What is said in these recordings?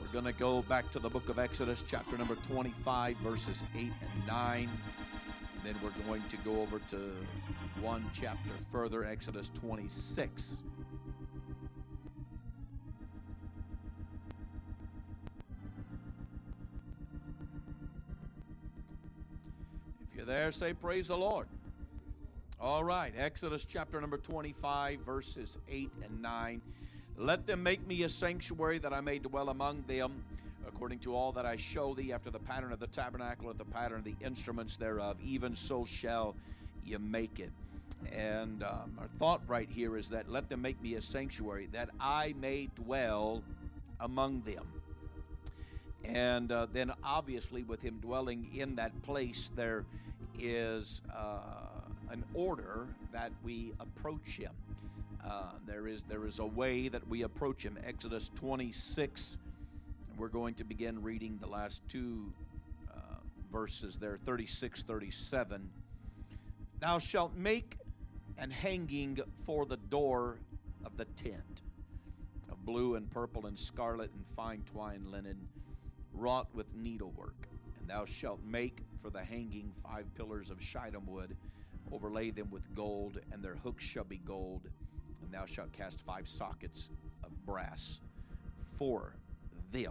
We're going to go back to the book of Exodus, chapter number 25, verses 8 and 9. And then we're going to go over to one chapter further, Exodus 26. If you're there, say praise the Lord. All right, Exodus chapter number 25, verses 8 and 9. Let them make me a sanctuary that I may dwell among them, according to all that I show thee, after the pattern of the tabernacle, after the pattern of the instruments thereof, even so shall you make it. And our thought right here is that let them make me a sanctuary that I may dwell among them. And then obviously with him dwelling in that place, there is an order that we approach him. There is a way that we approach him. Exodus 26, we're going to begin reading the last two verses there, 36, 37. Thou shalt make an hanging for the door of the tent, of blue and purple and scarlet and fine twined linen, wrought with needlework. And thou shalt make for the hanging 5 pillars of shittim wood, overlay them with gold, and their hooks shall be gold. And thou shalt cast 5 sockets of brass for them.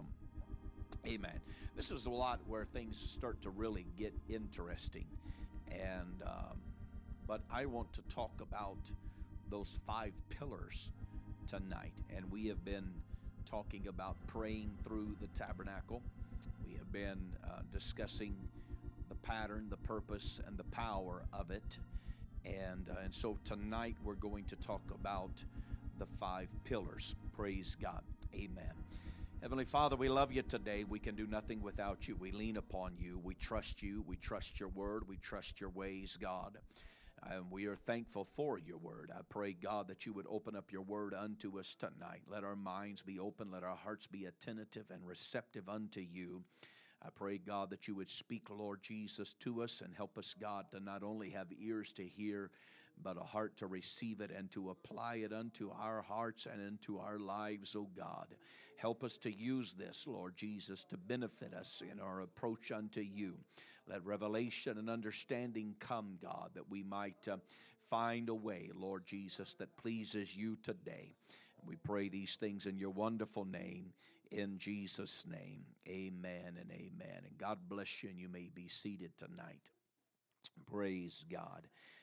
Amen. This is a lot where things start to really get interesting. And but I want to talk about those 5 pillars tonight. And we have been talking about praying through the tabernacle. We have been discussing the pattern, the purpose, and the power of it. And so tonight we're going to talk about the 5 pillars. Praise God. Amen. Heavenly Father, we love you today. We can do nothing without you. We lean upon you. We trust you. We trust your word. We trust your ways, God. And we are thankful for your word. I pray, God, that you would open up your word unto us tonight. Let our minds be open. Let our hearts be attentive and receptive unto you. I pray, God, that you would speak, Lord Jesus, to us and help us, God, to not only have ears to hear, but a heart to receive it and to apply it unto our hearts and into our lives, oh God. Help us to use this, Lord Jesus, to benefit us in our approach unto you. Let revelation and understanding come, God, that we might find a way, Lord Jesus, that pleases you today. We pray these things in your wonderful name. In Jesus' name, amen and amen. And God bless you, and you may be seated tonight. Praise God.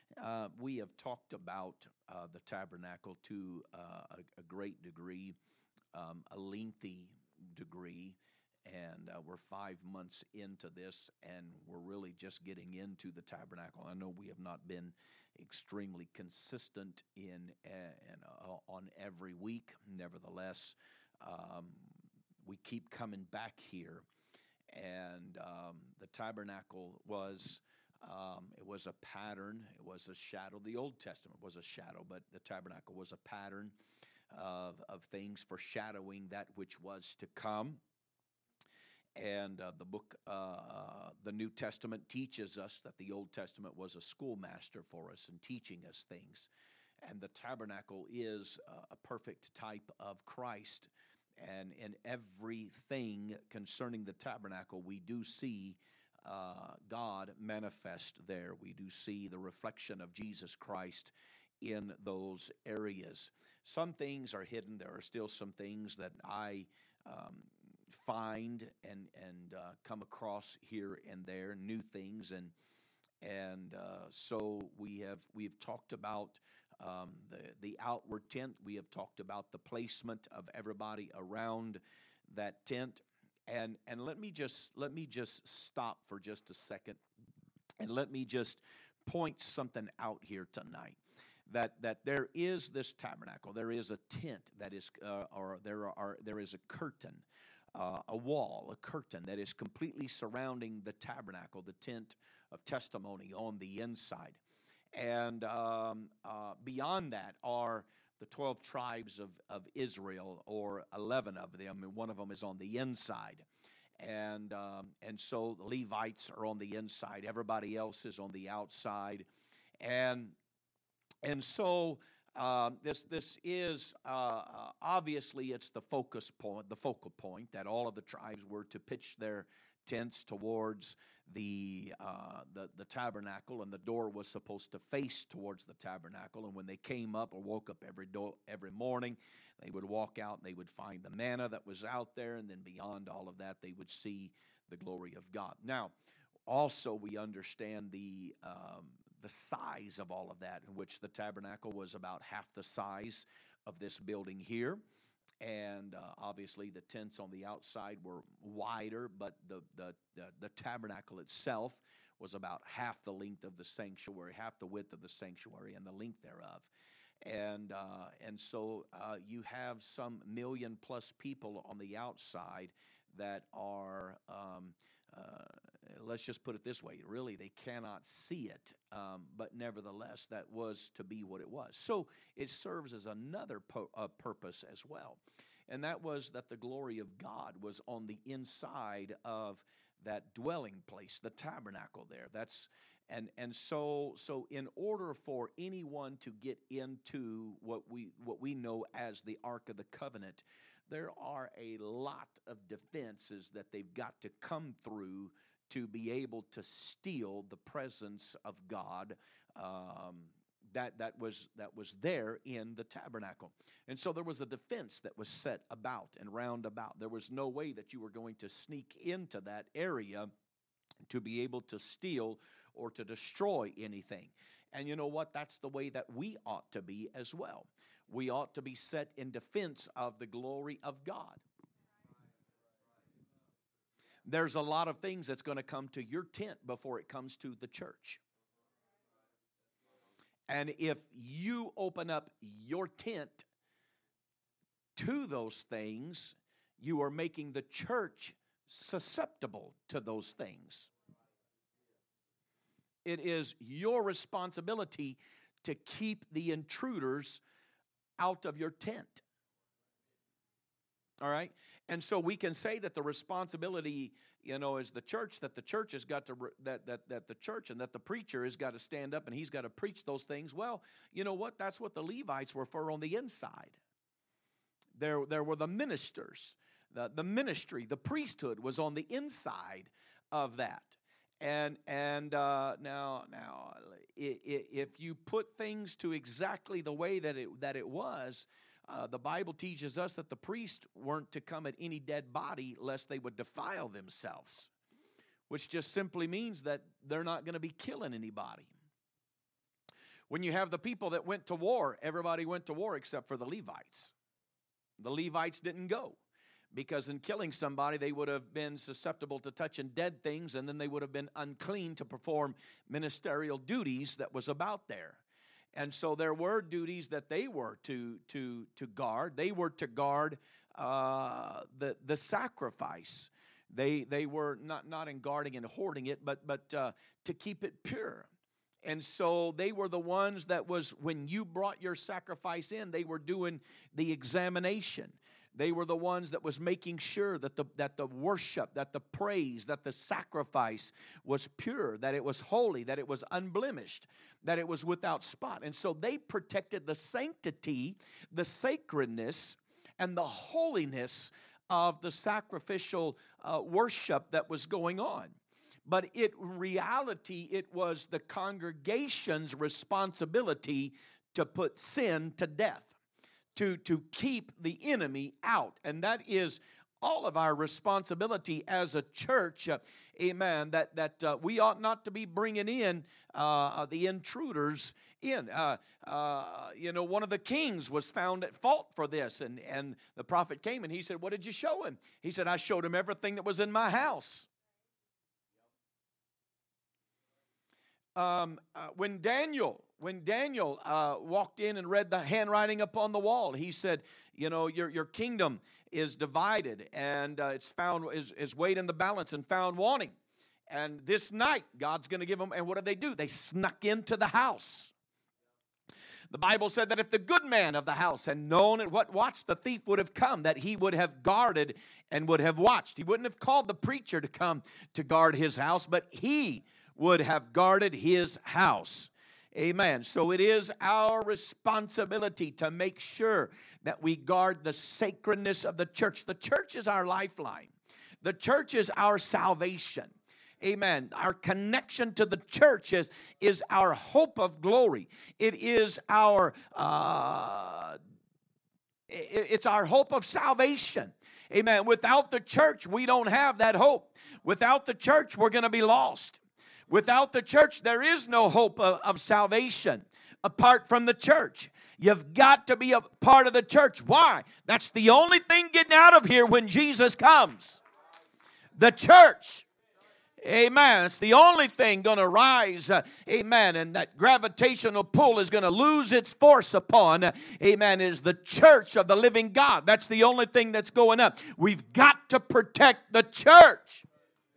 We have talked about the tabernacle to a great degree, a lengthy degree, and we're 5 months into this, and we're really just getting into the tabernacle. I know we have not been extremely consistent on every week. Nevertheless, we keep coming back here, and the tabernacle was it was a pattern. It was a shadow. The Old Testament was a shadow, but the tabernacle was a pattern of things foreshadowing that which was to come. And the New Testament teaches us that the Old Testament was a schoolmaster for us in teaching us things. And the tabernacle is a perfect type of Christ. And in everything concerning the tabernacle, we do see God manifest there. We do see the reflection of Jesus Christ in those areas. Some things are hidden. There are still some things that I find and come across here and there, new things, and so we've talked about the outward tent. We have talked about the placement of everybody around that tent, and let me just stop for just a second, and let me just point something out here tonight. That there is this tabernacle, there is a tent that is, there is a curtain, a wall, a curtain that is completely surrounding the tabernacle, the tent of testimony on the inside. And beyond that are the 12 tribes of Israel, or 11 of them, and one of them is on the inside. And so the Levites are on the inside. Everybody else is on the outside. And so This is obviously it's the focal point that all of the tribes were to pitch their tents towards the tabernacle, and the door was supposed to face towards the tabernacle. And when they came up or woke up every morning, they would walk out and they would find the manna that was out there, and then beyond all of that, they would see the glory of God. Now, also we understand the size of all of that, in which the tabernacle was about half the size of this building here. And obviously the tents on the outside were wider, but the tabernacle itself was about half the length of the sanctuary, half the width of the sanctuary, and the length thereof. And so you have some million plus people on the outside that are, let's just put it this way, really they cannot see it, but nevertheless that was to be what it was. So it serves as another purpose as well, and that was that the glory of God was on the inside of that dwelling place, the tabernacle there. So in order for anyone to get into what we know as the Ark of the Covenant, there are a lot of defenses that they've got to come through to be able to steal the presence of God that was there in the tabernacle. And so there was a defense that was set about and round about. There was no way that you were going to sneak into that area to be able to steal or to destroy anything. And you know what? That's the way that we ought to be as well. We ought to be set in defense of the glory of God. There's a lot of things that's going to come to your tent before it comes to the church. And if you open up your tent to those things, you are making the church susceptible to those things. It is your responsibility to keep the intruders out of your tent. All right? And so we can say that the responsibility, is the church, that the church has got to, that the church and that the preacher has got to stand up and he's got to preach those things. Well, you know what? That's what the Levites were for on the inside. There were the ministers. The ministry, the priesthood was on the inside of that. And now, if you put things to exactly the way that it was, the Bible teaches us that the priests weren't to come at any dead body lest they would defile themselves, which just simply means that they're not going to be killing anybody. When you have the people that went to war, everybody went to war except for the Levites. The Levites didn't go, because in killing somebody, they would have been susceptible to touching dead things, and then they would have been unclean to perform ministerial duties that was about there. And so there were duties that they were to guard. They were to guard the sacrifice. They were not in guarding and hoarding it, but to keep it pure. And so they were the ones that was, when you brought your sacrifice in, they were doing the examination. They were the ones that was making sure that the worship, that the praise, that the sacrifice was pure, that it was holy, that it was unblemished, that it was without spot. And so they protected the sanctity, the sacredness, and the holiness of the sacrificial worship that was going on. But in reality, it was the congregation's responsibility to put sin to death, to keep the enemy out. And that is all of our responsibility as a church, amen, that we ought not to be bringing in the intruders in. One of the kings was found at fault for this, and the prophet came and he said, "What did you show him?" He said, "I showed him everything that was in my house." When Daniel walked in and read the handwriting upon the wall, he said, your kingdom is divided, and it's found is weighed in the balance and found wanting. And this night, God's going to give them. And what did they do? They snuck into the house. The Bible said that if the good man of the house had known at what watch the thief would have come, that he would have guarded and would have watched. He wouldn't have called the preacher to come to guard his house, but he would have guarded his house. Amen. So it is our responsibility to make sure that we guard the sacredness of the church. The church is our lifeline. The church is our salvation. Amen. Our connection to the church is our hope of glory. It is it's our hope of salvation. Amen. Without the church, we don't have that hope. Without the church, we're going to be lost. Without the church, there is no hope of salvation apart from the church. You've got to be a part of the church. Why? That's the only thing getting out of here when Jesus comes. The church. Amen. It's the only thing going to rise. Amen. And that gravitational pull is going to lose its force upon. Amen. Is the church of the living God. That's the only thing that's going up. We've got to protect the church.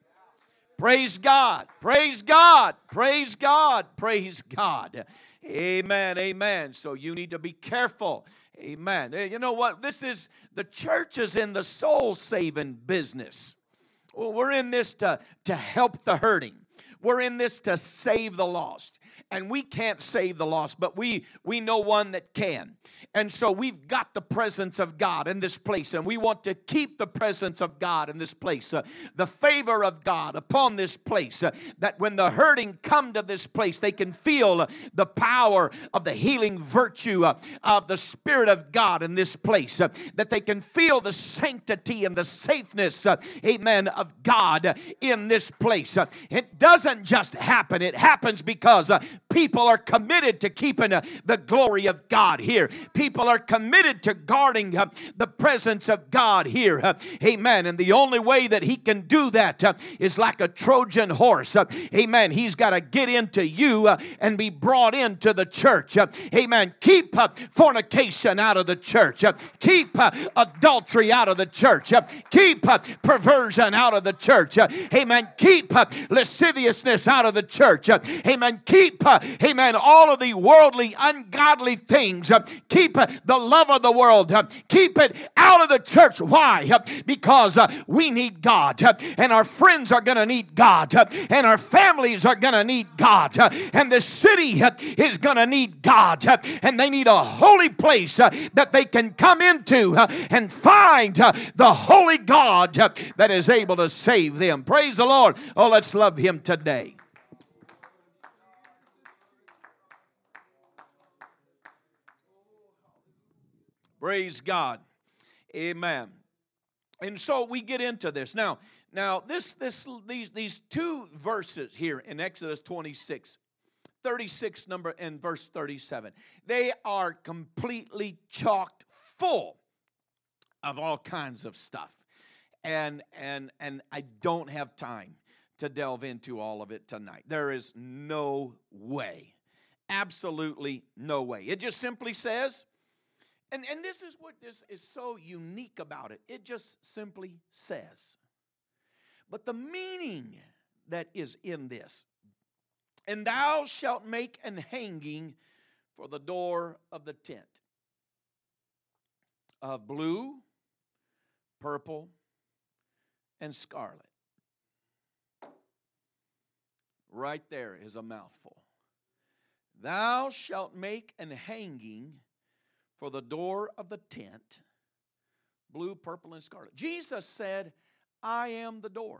Praise God. Praise God. Praise God. Praise God. Amen. Amen. So you need to be careful. Amen. You know what? The church is in the soul saving business. Well, we're in this to help the hurting. We're in this to save the lost. And we can't save the lost, but we know one that can. And so we've got the presence of God in this place, and we want to keep the presence of God in this place, the favor of God upon this place, that when the hurting come to this place, they can feel the power of the healing virtue of the Spirit of God in this place, that they can feel the sanctity and the safeness, amen, of God in this place. It doesn't just happen. It happens because people are committed to keeping the glory of God here. People are committed to guarding the presence of God here. Amen. And the only way that he can do that is like a Trojan horse. Amen. He's got to get into you and be brought into the church. Amen. Keep fornication out of the church. Keep adultery out of the church. Keep perversion out of the church. Amen. Keep lasciviousness out of the church. Amen. Keep, amen, all of the worldly, ungodly things. Keep the love of the world. Keep it out of the church. Why? Because we need God. And our friends are going to need God. And our families are going to need God. And the city is going to need God. And they need a holy place that they can come into and find the holy God that is able to save them. Praise the Lord. Oh, let's love him today. Praise God. Amen. And so we get into this. Now these two verses here in Exodus 26, 36 number and verse 37, they are completely chocked full of all kinds of stuff. And I don't have time to delve into all of it tonight. There is no way. Absolutely no way. It just simply says, and this is what this is so unique about it. It just simply says. But the meaning that is in this, and thou shalt make an hanging for the door of the tent of blue, purple, and scarlet. Right there is a mouthful. Thou shalt make an hanging for the door of the tent, blue, purple, and scarlet. Jesus said, I am the door.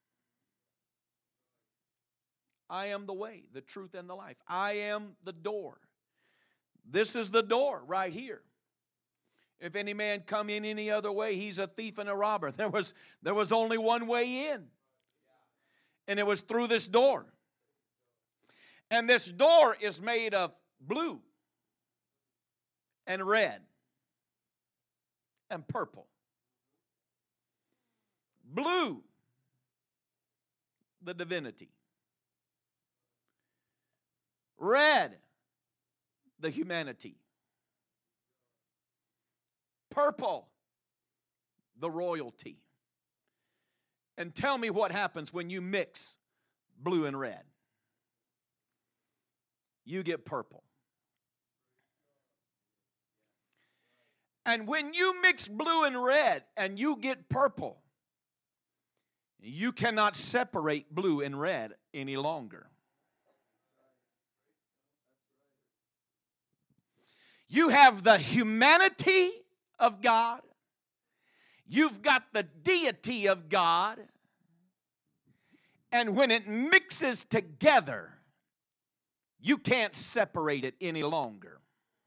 I am the way, the truth, and the life. I am the door. This is the door right here. If any man come in any other way, he's a thief and a robber. There was only one way in. And it was through this door. And this door is made of blue and red and purple. Blue, the divinity. Red, the humanity. Purple, the royalty. And tell me what happens when you mix blue and red. You get purple. And when you mix blue and red and you get purple, you cannot separate blue and red any longer. You have the humanity of God. You've got the deity of God. And when it mixes together, you can't separate it any longer.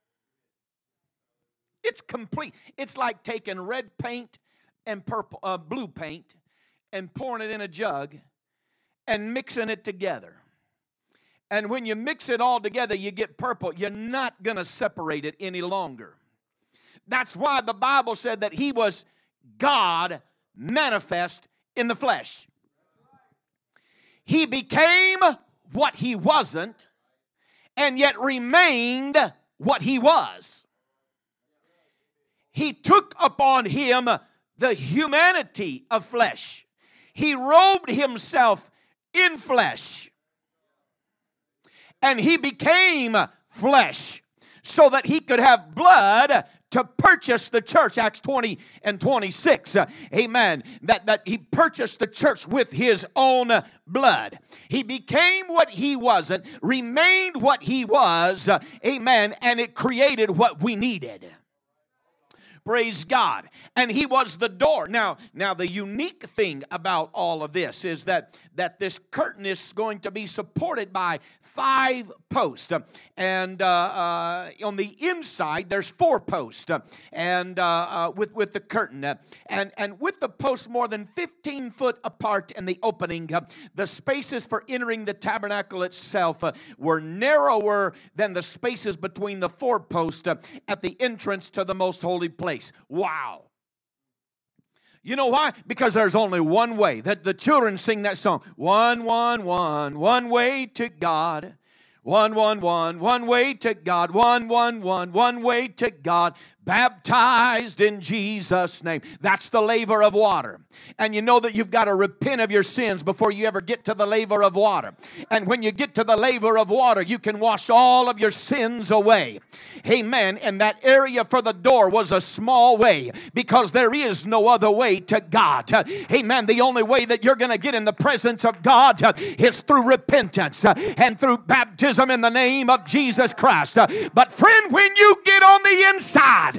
It's complete. It's like taking red paint and blue paint and pouring it in a jug and mixing it together. And when you mix it all together, you get purple. You're not going to separate it any longer. That's why the Bible said that He was God manifest in the flesh. He became what He wasn't, and yet remained what He was. He took upon Him the humanity of flesh. He robed Himself in flesh. And He became flesh so that He could have blood to purchase the church. Acts 20 and 26. Amen. That He purchased the church with His own blood. He became what He wasn't, remained what He was. Amen. And it created what we needed. Praise God. And He was the door. Now the unique thing about all of this is that this curtain is going to be supported by 5 posts. And on the inside, there's 4 posts. And with the curtain. And with the posts more than 15 foot apart in the opening, the spaces for entering the tabernacle itself were narrower than the spaces between the 4 posts at the entrance to the most holy place. Wow. You know why? Because there's only one way. That the children sing that song. One way to God. One way to God. One way to God. Baptized in Jesus' name. That's the laver of water. And you know that you've got to repent of your sins before you ever get to the laver of water. And when you get to the laver of water, you can wash all of your sins away. Amen. And that area for the door was a small way because there is no other way to God. Amen. The only way that you're going to get in the presence of God is through repentance and through baptism in the name of Jesus Christ. But friend, when you get on the inside,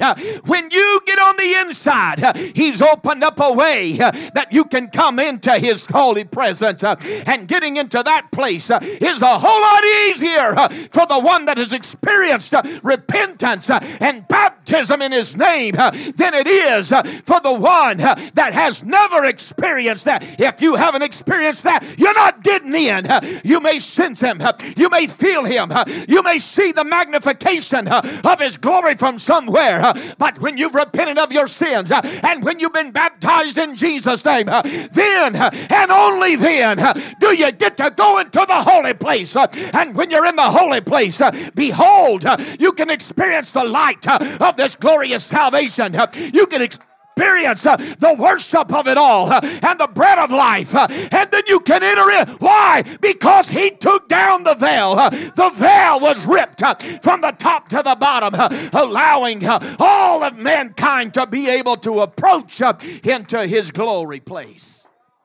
He's opened up a way that you can come into His holy presence. And getting into that place is a whole lot easier for the one that has experienced repentance and baptism in His name than it is for the one that has never experienced that. If you haven't experienced that, you're not getting in. You may sense Him. You may feel Him. You may see the magnification of His glory from somewhere. But when you've repented of your sins and when you've been baptized in Jesus' name, then and only then do you get to go into the holy place. And when you're in the holy place, behold, you can experience the light of this glorious salvation. You can experience the worship of it all and the bread of life, and then you can enter in. Why? Because He took down the veil. The veil was ripped from the top to the bottom, allowing all of mankind to be able to approach into His glory place.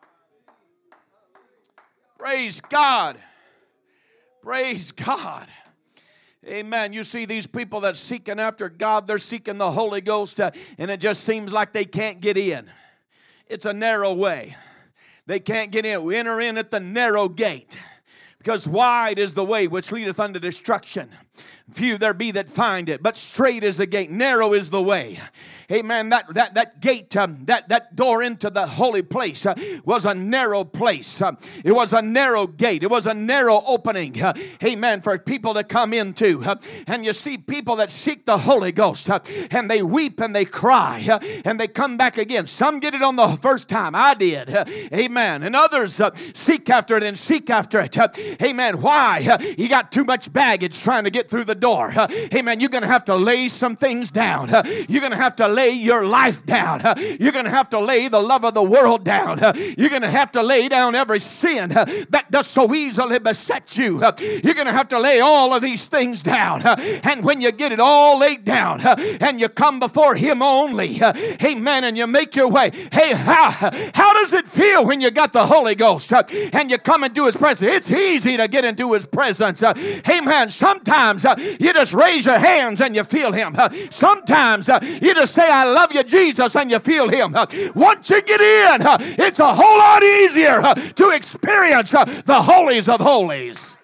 Praise God. Praise God. Amen. You see these people that's seeking after God, they're seeking the Holy Ghost, and it just seems like they can't get in. It's a narrow way. They can't get in. We enter in at the narrow gate, because wide is the way which leadeth unto destruction. Few there be that find it, but straight is the gate, narrow is the way. Amen. That gate, that door into the holy place was a narrow place. It was a narrow gate. It was a narrow opening. Amen. For people to come into. And you see people that seek the Holy Ghost, and they weep and they cry, and they come back again. Some get it on the first time. I did. Amen. And others seek after it and seek after it. Amen. Why? You got too much baggage trying to get through the door. Amen. You're going to have to lay some things down. You're going to have to lay your life down. You're going to have to lay the love of the world down. You're going to have to lay down every sin that does so easily beset you. You're going to have to lay all of these things down. And when you get it all laid down and you come before Him only, amen, and you make your way. Hey, how does it feel when you got the Holy Ghost and you come into His presence? It's easy to get into His presence. Amen. Sometimes Sometimes you just raise your hands and you feel Him. Sometimes you just say, I love you, Jesus, and you feel Him. Once you get in, it's a whole lot easier to experience the holies of holies.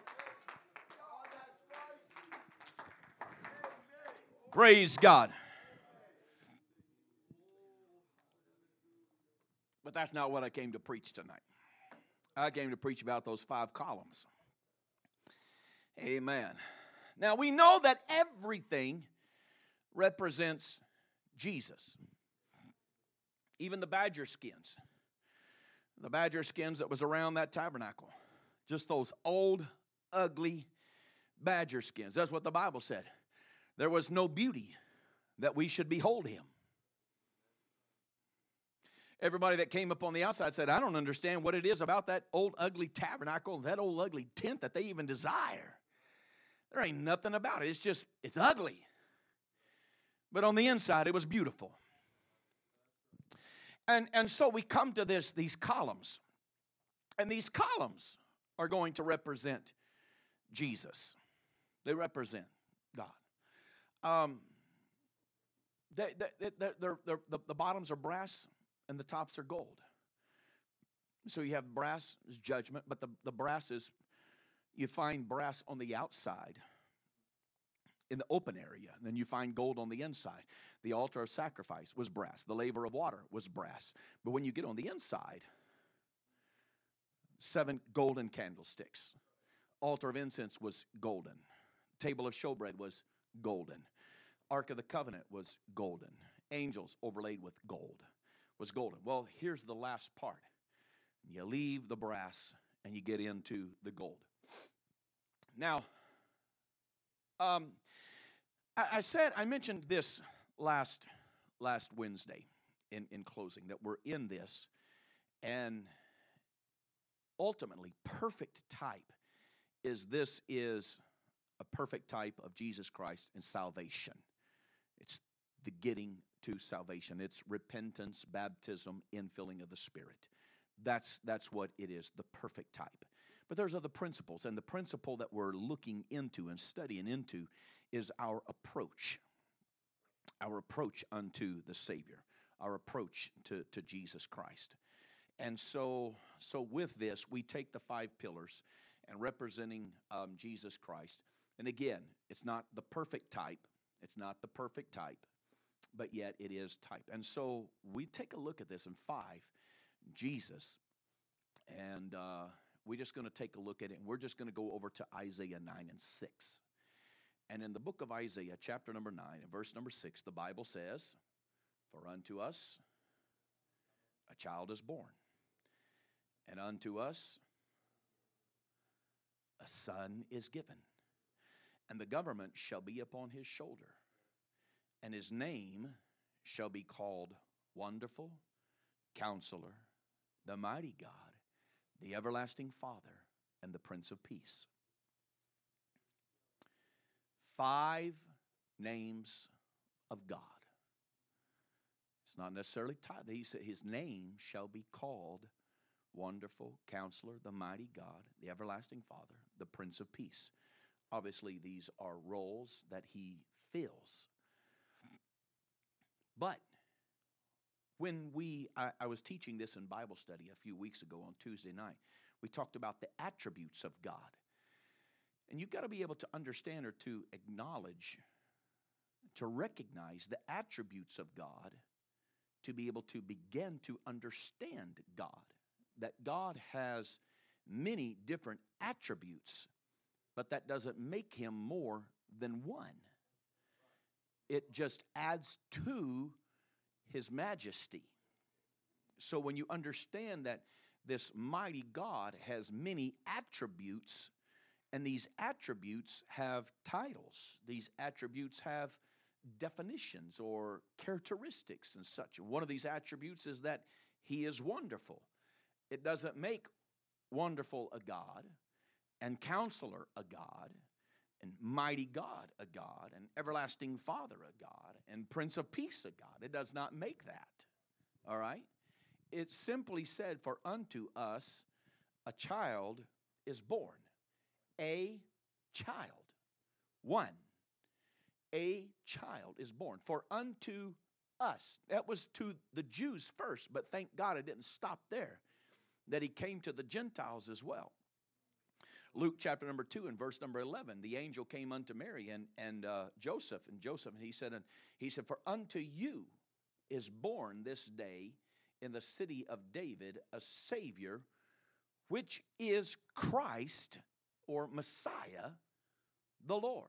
Praise God. But that's not what I came to preach tonight. I came to preach about those 5 columns. Amen. Now we know that everything represents Jesus. Even the badger skins. The badger skins that was around that tabernacle. Just those old, ugly badger skins. That's what the Bible said. There was no beauty that we should behold Him. Everybody that came up on the outside said, I don't understand what it is about that old ugly tabernacle, that old ugly tent that they even desire. There ain't nothing about it. It's ugly. But on the inside, it was beautiful. And so we come to these columns. And these columns are going to represent Jesus. They represent God. The bottoms are brass and the tops are gold. So you have brass is judgment, but the brass is, you find brass on the outside in the open area. And then you find gold on the inside. The altar of sacrifice was brass. The laver of water was brass. But when you get on the inside, 7 golden candlesticks. Altar of incense was golden. Table of showbread was golden. Ark of the covenant was golden. Angels overlaid with gold was golden. Well, here's the last part. You leave the brass and you get into the gold. Now, I mentioned this last Wednesday in closing, that we're in this, and ultimately perfect type is a perfect type of Jesus Christ in salvation. It's the getting to salvation. It's repentance, baptism, infilling of the Spirit. That's what it is, the perfect type. But there's other principles, and the principle that we're looking into and studying into is our approach unto the Savior, our approach to Jesus Christ. And so with this, we take the 5 pillars and representing Jesus Christ. And again, it's not the perfect type. It's not the perfect type, but yet it is type. And so we take a look at this in 5, Jesus, and we're just going to take a look at it, and we're just going to go over to Isaiah 9 and 6. And in the book of Isaiah, chapter number 9, and verse number 6, the Bible says, For unto us a child is born, and unto us a son is given, and the government shall be upon his shoulder, and his name shall be called Wonderful, Counselor, the Mighty God, the Everlasting Father, and the Prince of Peace. 5 names of God. It's not necessarily tied. He said his name shall be called Wonderful, Counselor, the Mighty God, the Everlasting Father, the Prince of Peace. Obviously, these are roles that he fills. But when I was teaching this in Bible study a few weeks ago on Tuesday night, we talked about the attributes of God. And you've got to be able to understand or to acknowledge, to recognize the attributes of God, to be able to begin to understand God. That God has many different attributes, but that doesn't make him more than one. It just adds to his majesty. So when you understand that this mighty God has many attributes, and these attributes have titles, these attributes have definitions or characteristics and such. One of these attributes is that he is wonderful. It doesn't make wonderful a God, and counselor a God, and mighty God a God, and everlasting Father a God, and Prince of Peace a God. It does not make that. All right? It simply said, for unto us a child is born. A child. one, a child is born. For unto us. That was to the Jews first, but thank God it didn't stop there, that he came to the Gentiles as well. Luke chapter number 2 and verse number 11, the angel came unto Mary and Joseph, and he said, for unto you is born this day in the city of David a Savior, which is Christ, or Messiah, the Lord.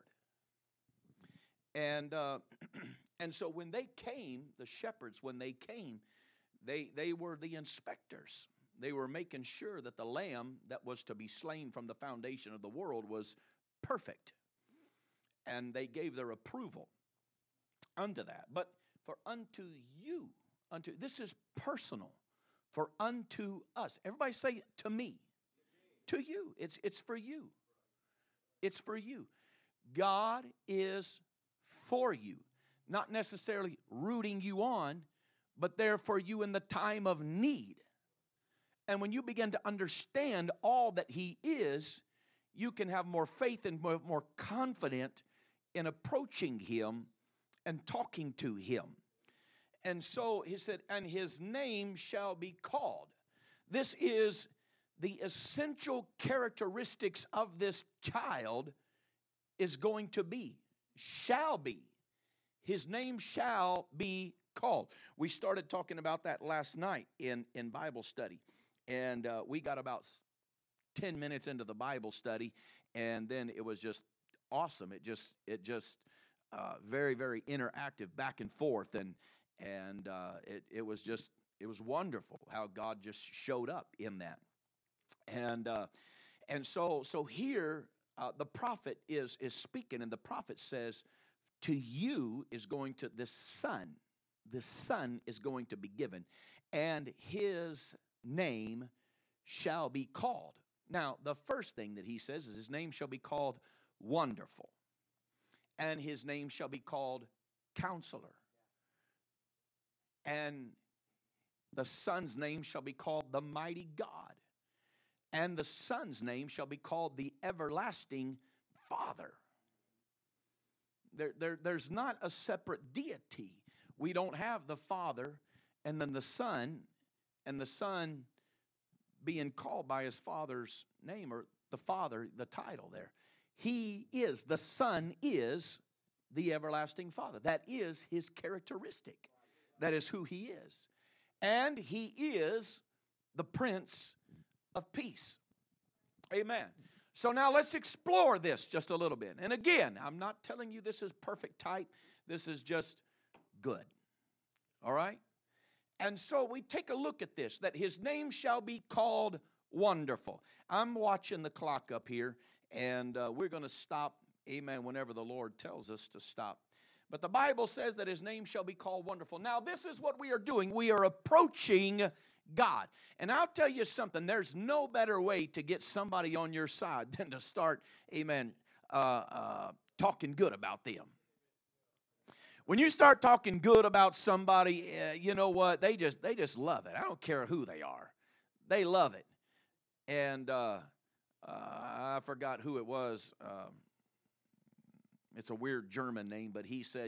And so when they came, the shepherds, when they came, they were the inspectors. They were making sure that the lamb that was to be slain from the foundation of the world was perfect. And they gave their approval unto that. But for unto you, this is personal. For unto us. Everybody say, to me. To you. It's for you. It's for you. God is for you. Not necessarily rooting you on, but there for you in the time of need. And when you begin to understand all that he is, you can have more faith and more confident in approaching him and talking to him. And so he said, and his name shall be called. This is the essential characteristics of this child is going to be, shall be. His name shall be called. We started talking about that last night in Bible study. And we got about 10 minutes into the Bible study, and then it was just awesome. It just very, very interactive, back and forth, and it was wonderful how God just showed up in that. And so here the prophet is speaking, and the prophet says, to you is going to this son is going to be given, and his name shall be called. Now, the first thing that he says is his name shall be called Wonderful, and his name shall be called Counselor, and the son's name shall be called the Mighty God, and the son's name shall be called the Everlasting Father. There's not a separate deity. We don't have the Father and then the Son, and the Son being called by his Father's name, or the Father, the title there. He is, the Son is the Everlasting Father. That is his characteristic. That is who he is. And he is the Prince of Peace. Amen. So now let's explore this just a little bit. And again, I'm not telling you this is perfect type. This is just good. All right? And so we take a look at this, that his name shall be called Wonderful. I'm watching the clock up here, and we're going to stop, amen, whenever the Lord tells us to stop. But the Bible says that his name shall be called Wonderful. Now, this is what we are doing. We are approaching God. And I'll tell you something, there's no better way to get somebody on your side than to start, amen, talking good about them. When you start talking good about somebody, you know what? They just love it. I don't care who they are. They love it. And I forgot who it was. It's a weird German name, but he said,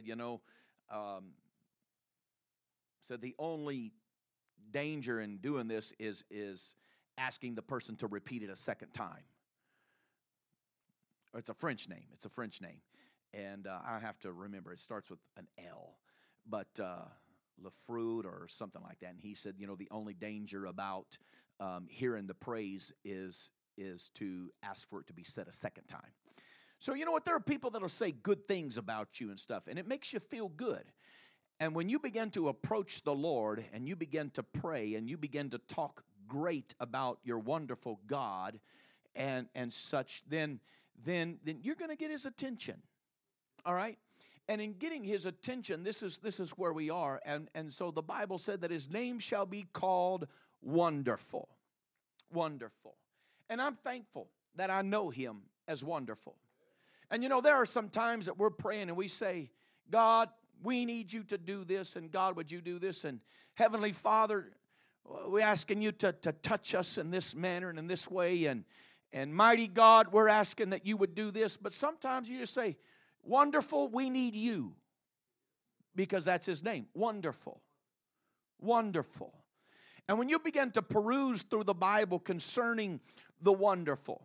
said the only danger in doing this is asking the person to repeat it a second time. It's a French name. And I have to remember, it starts with an L, but Lafrude or something like that. And he said, the only danger about hearing the praise is to ask for it to be said a second time. So you know what? There are people that will say good things about you and stuff, and it makes you feel good. And when you begin to approach the Lord and you begin to pray and you begin to talk great about your wonderful God and such, then you're going to get his attention. All right? And in getting his attention, this is where we are. And so the Bible said that his name shall be called Wonderful. Wonderful. And I'm thankful that I know him as wonderful. And there are some times that we're praying and we say, God, we need you to do this, and God, would you do this? And Heavenly Father, we're asking you to touch us in this manner and in this way. And mighty God, we're asking that you would do this. But sometimes you just say, Wonderful, we need you. Because that's his name. Wonderful. Wonderful. And when you begin to peruse through the Bible concerning the wonderful,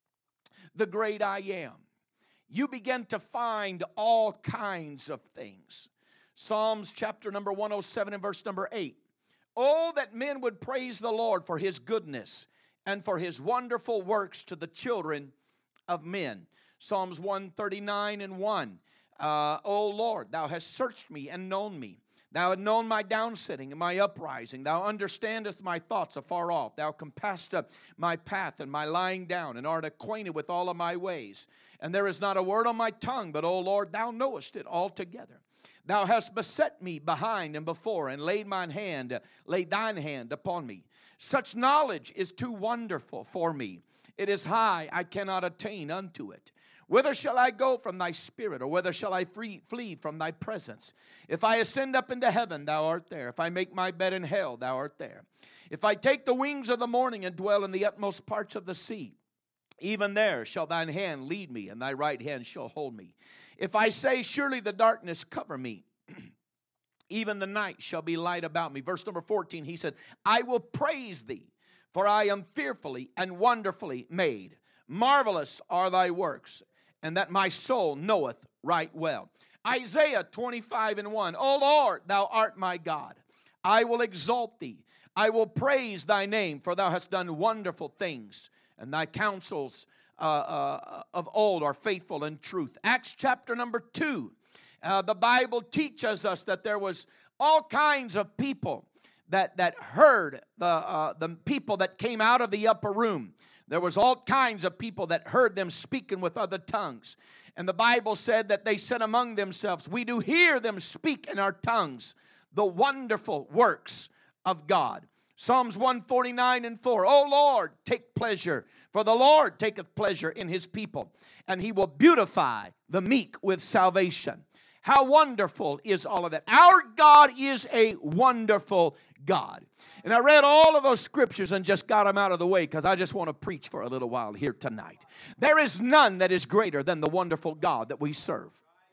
the great I am, you begin to find all kinds of things. Psalms chapter number 107 and verse number 8. Oh, that men would praise the Lord for his goodness and for his wonderful works to the children of men. Psalms 139 and 1. O Lord, thou hast searched me and known me. Thou hast known my downsitting and my uprising. Thou understandest my thoughts afar off. Thou compassest my path and my lying down, and art acquainted with all of my ways. And there is not a word on my tongue, but, O Lord, thou knowest it altogether. Thou hast beset me behind and before, and laid thine hand upon me. Such knowledge is too wonderful for me. It is high, I cannot attain unto it. Whither shall I go from thy spirit, or whither shall I flee from thy presence? If I ascend up into heaven, thou art there. If I make my bed in hell, thou art there. If I take the wings of the morning and dwell in the utmost parts of the sea, even there shall thine hand lead me, and thy right hand shall hold me. If I say, surely the darkness cover me, even the night shall be light about me. Verse number 14, he said, I will praise thee, for I am fearfully and wonderfully made. Marvelous are thy works, and that my soul knoweth right well. Isaiah 25 and 1. O Lord, thou art my God. I will exalt thee. I will praise thy name, for thou hast done wonderful things, and thy counsels of old are faithful and truth. Acts chapter number 2. The Bible teaches us that there was all kinds of people that heard the people that came out of the upper room. There was all kinds of people that heard them speaking with other tongues. And the Bible said that they said among themselves, we do hear them speak in our tongues the wonderful works of God. Psalms 149 and 4. O Lord, take pleasure, for the Lord taketh pleasure in his people, and he will beautify the meek with salvation. How wonderful is all of that. Our God is a wonderful God. And I read all of those scriptures and just got them out of the way because I just want to preach for a little while here tonight. There is none that is greater than the wonderful God that we serve.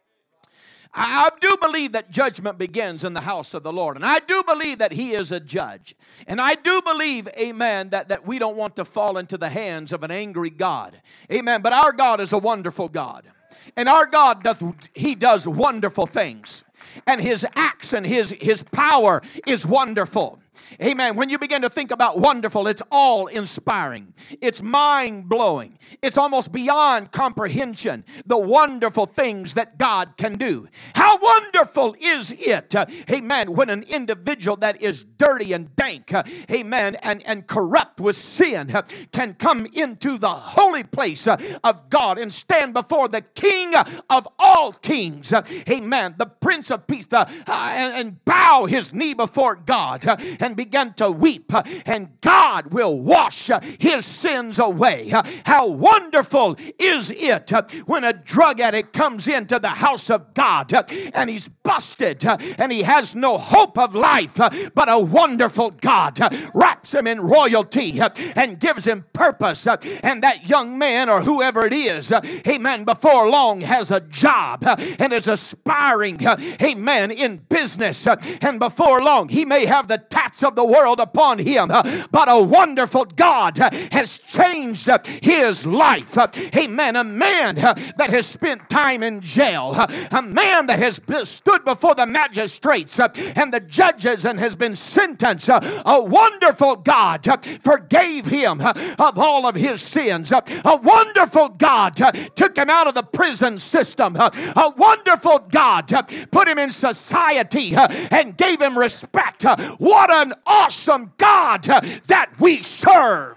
I do believe that judgment begins in the house of the Lord. And I do believe that he is a judge. And I do believe, amen, that we don't want to fall into the hands of an angry God. Amen. But our God is a wonderful God. And our God, he does wonderful things. And his acts and his power is wonderful. Amen. When you begin to think about wonderful, it's all-inspiring. It's mind-blowing. It's almost beyond comprehension, the wonderful things that God can do. How wonderful is it, amen, when an individual that is dirty and dank, amen, and corrupt with sin can come into the holy place of God and stand before the King of all kings, amen, the Prince of Peace, and bow his knee before God and begin to weep, and God will wash his sins away. How wonderful is it when a drug addict comes into the house of God and he's busted and he has no hope of life, but a wonderful God wraps him in royalty and gives him purpose, and that young man or whoever it is, amen, before long has a job and is aspiring, amen, in business, and before long he may have the tats of the world upon him, but a wonderful God has changed his life. Amen. A man that has spent time in jail, a man that has stood before the magistrates and the judges and has been sentenced. A wonderful God forgave him of all of his sins. A wonderful God took him out of the prison system. A wonderful God put him in society and gave him respect. What an awesome God that we serve.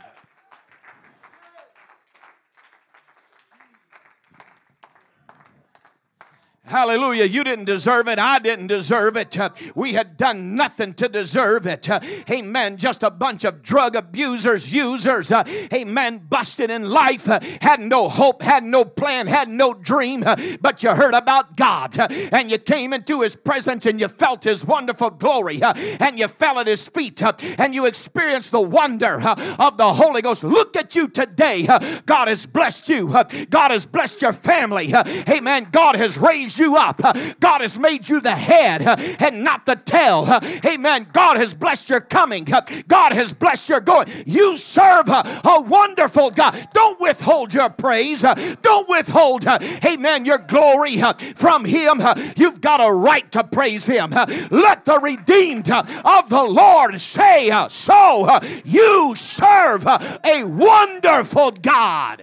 Hallelujah. You didn't deserve it. I didn't deserve it. We had done nothing to deserve it. Amen. Just a bunch of drug abusers, users. Amen. Busted in life. Had no hope, had no plan, had no dream. But you heard about God. And you came into His presence and you felt His wonderful glory. And you fell at His feet. And you experienced the wonder of the Holy Ghost. Look at you today. God has blessed you. God has blessed your family. Amen. God has raised you up. God has made you the head and not the tail. Amen. God has blessed your coming. God has blessed your going. You serve a wonderful God. Don't withhold your praise. Don't withhold, amen, your glory from Him. You've got a right to praise Him. Let the redeemed of the Lord say so. You serve a wonderful God.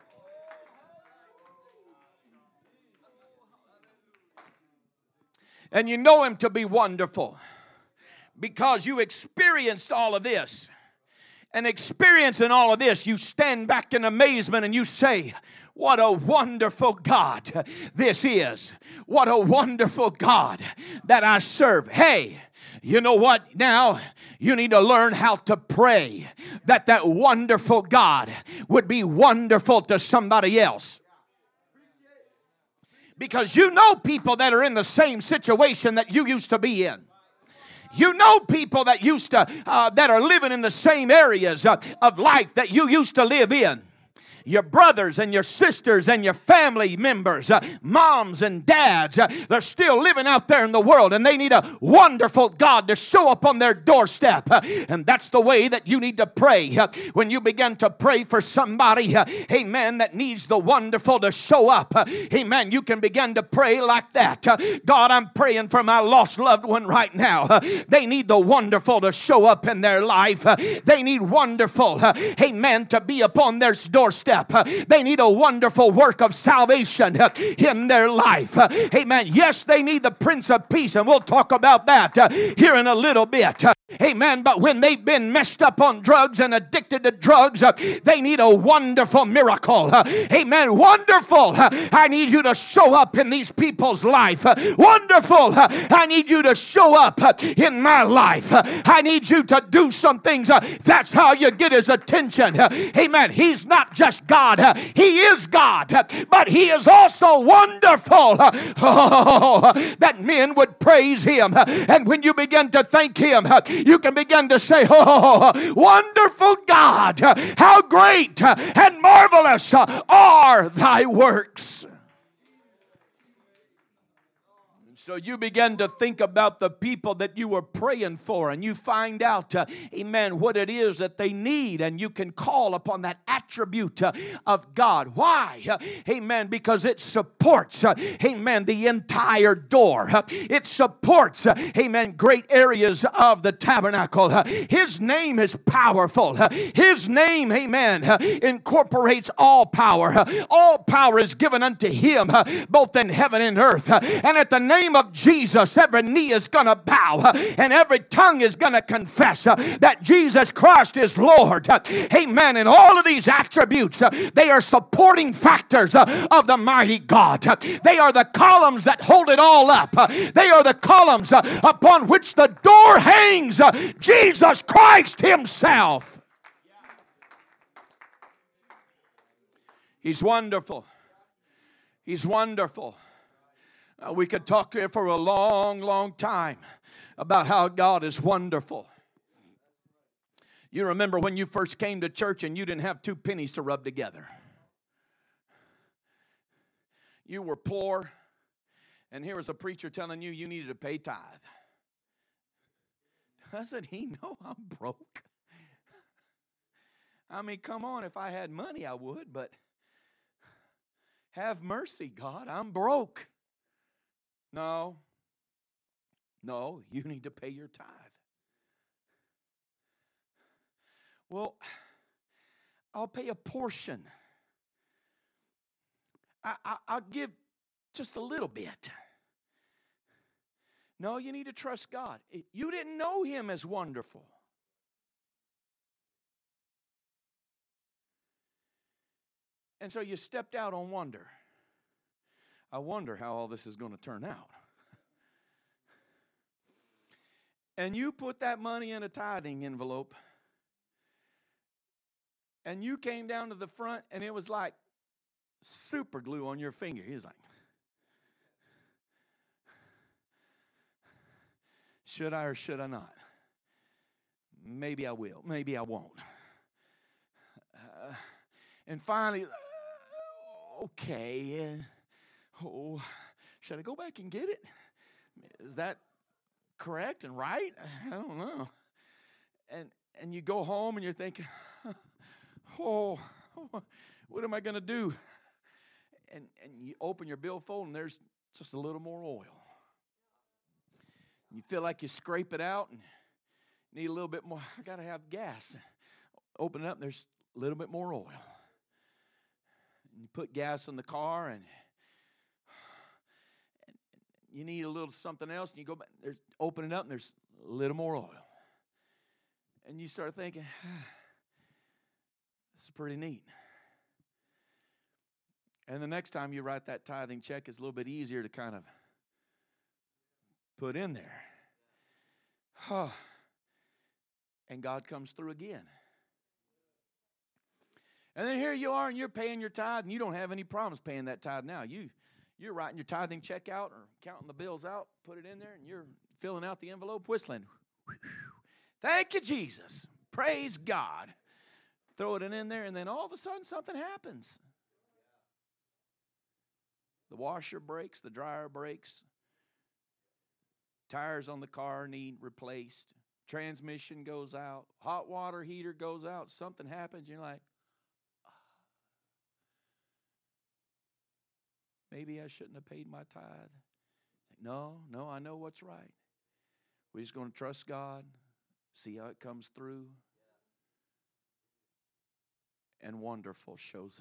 And you know Him to be wonderful because you experienced all of this. And experiencing all of this, you stand back in amazement and you say, what a wonderful God this is. What a wonderful God that I serve. Hey, you know what? Now you need to learn how to pray that wonderful God would be wonderful to somebody else. Because you know people that are in the same situation that you used to be in. You know people that that are living in the same areas of life that you used to live in. Your brothers and your sisters and your family members, moms and dads, they're still living out there in the world and they need a wonderful God to show up on their doorstep. And that's the way that you need to pray. When you begin to pray for somebody, amen, that needs the wonderful to show up, amen, you can begin to pray like that. God, I'm praying for my lost loved one right now. They need the wonderful to show up in their life. They need wonderful, amen, to be upon their doorstep. They need a wonderful work of salvation in their life. Amen. Yes, they need the Prince of Peace, and we'll talk about that here in a little bit. Amen. But when they've been messed up on drugs and addicted to drugs, they need a wonderful miracle. Amen. Wonderful. I need you to show up in these people's life. Wonderful. I need you to show up in my life. I need you to do some things. That's how you get His attention. Amen. He's not just God. He is God, but He is also wonderful. Oh, that men would praise Him. And when you begin to thank Him, you can begin to say, oh, wonderful God, how great and marvelous are thy works. So you begin to think about the people that you were praying for, and you find out, amen, what it is that they need, and you can call upon that attribute of God. Why? Amen, because it supports, amen, the entire door. It supports, amen, great areas of the tabernacle. His name is powerful. His name, amen, incorporates all power. All power is given unto Him, both in heaven and earth. And at the name of Jesus, every knee is going to bow and every tongue is going to confess that Jesus Christ is Lord. Amen. And all of these attributes, they are supporting factors of the mighty God. They are the columns that hold it all up. They are the columns upon which the door hangs. Jesus Christ Himself. He's wonderful. He's wonderful. We could talk here for a long, long time about how God is wonderful. You remember when you first came to church and you didn't have 2 pennies to rub together. You were poor, and here was a preacher telling you you needed to pay tithe. Doesn't he know I'm broke? I mean, come on, if I had money I would, but have mercy, God, I'm broke. No, you need to pay your tithe. Well, I'll pay a portion. I'll give just a little bit. No, you need to trust God. You didn't know Him as wonderful. And so you stepped out on wonder. I wonder how all this is going to turn out. And you put that money in a tithing envelope, and you came down to the front, and it was like super glue on your finger. He was like, should I or should I not? Maybe I will. Maybe I won't. And finally, okay. Oh, should I go back and get it? Is that correct and right? I don't know. And you go home and you're thinking, oh, what am I going to do? And you open your billfold and there's just a little more oil. You feel like you scrape it out and need a little bit more. I got to have gas. Open it up and there's a little bit more oil. And you put gas in the car and you need a little something else, and you go back, open it up, and there's a little more oil. And you start thinking, this is pretty neat. And the next time you write that tithing check, it's a little bit easier to kind of put in there. And God comes through again. And then here you are, and you're paying your tithe, and you don't have any problems paying that tithe now. You're writing your tithing check out or counting the bills out, put it in there, and you're filling out the envelope, whistling. Thank you, Jesus. Praise God. Throw it in there, and then all of a sudden something happens. The washer breaks, the dryer breaks, tires on the car need replaced, transmission goes out, hot water heater goes out, something happens, you're like, maybe I shouldn't have paid my tithe. No, I know what's right. We're just going to trust God, see how it comes through. And wonderful shows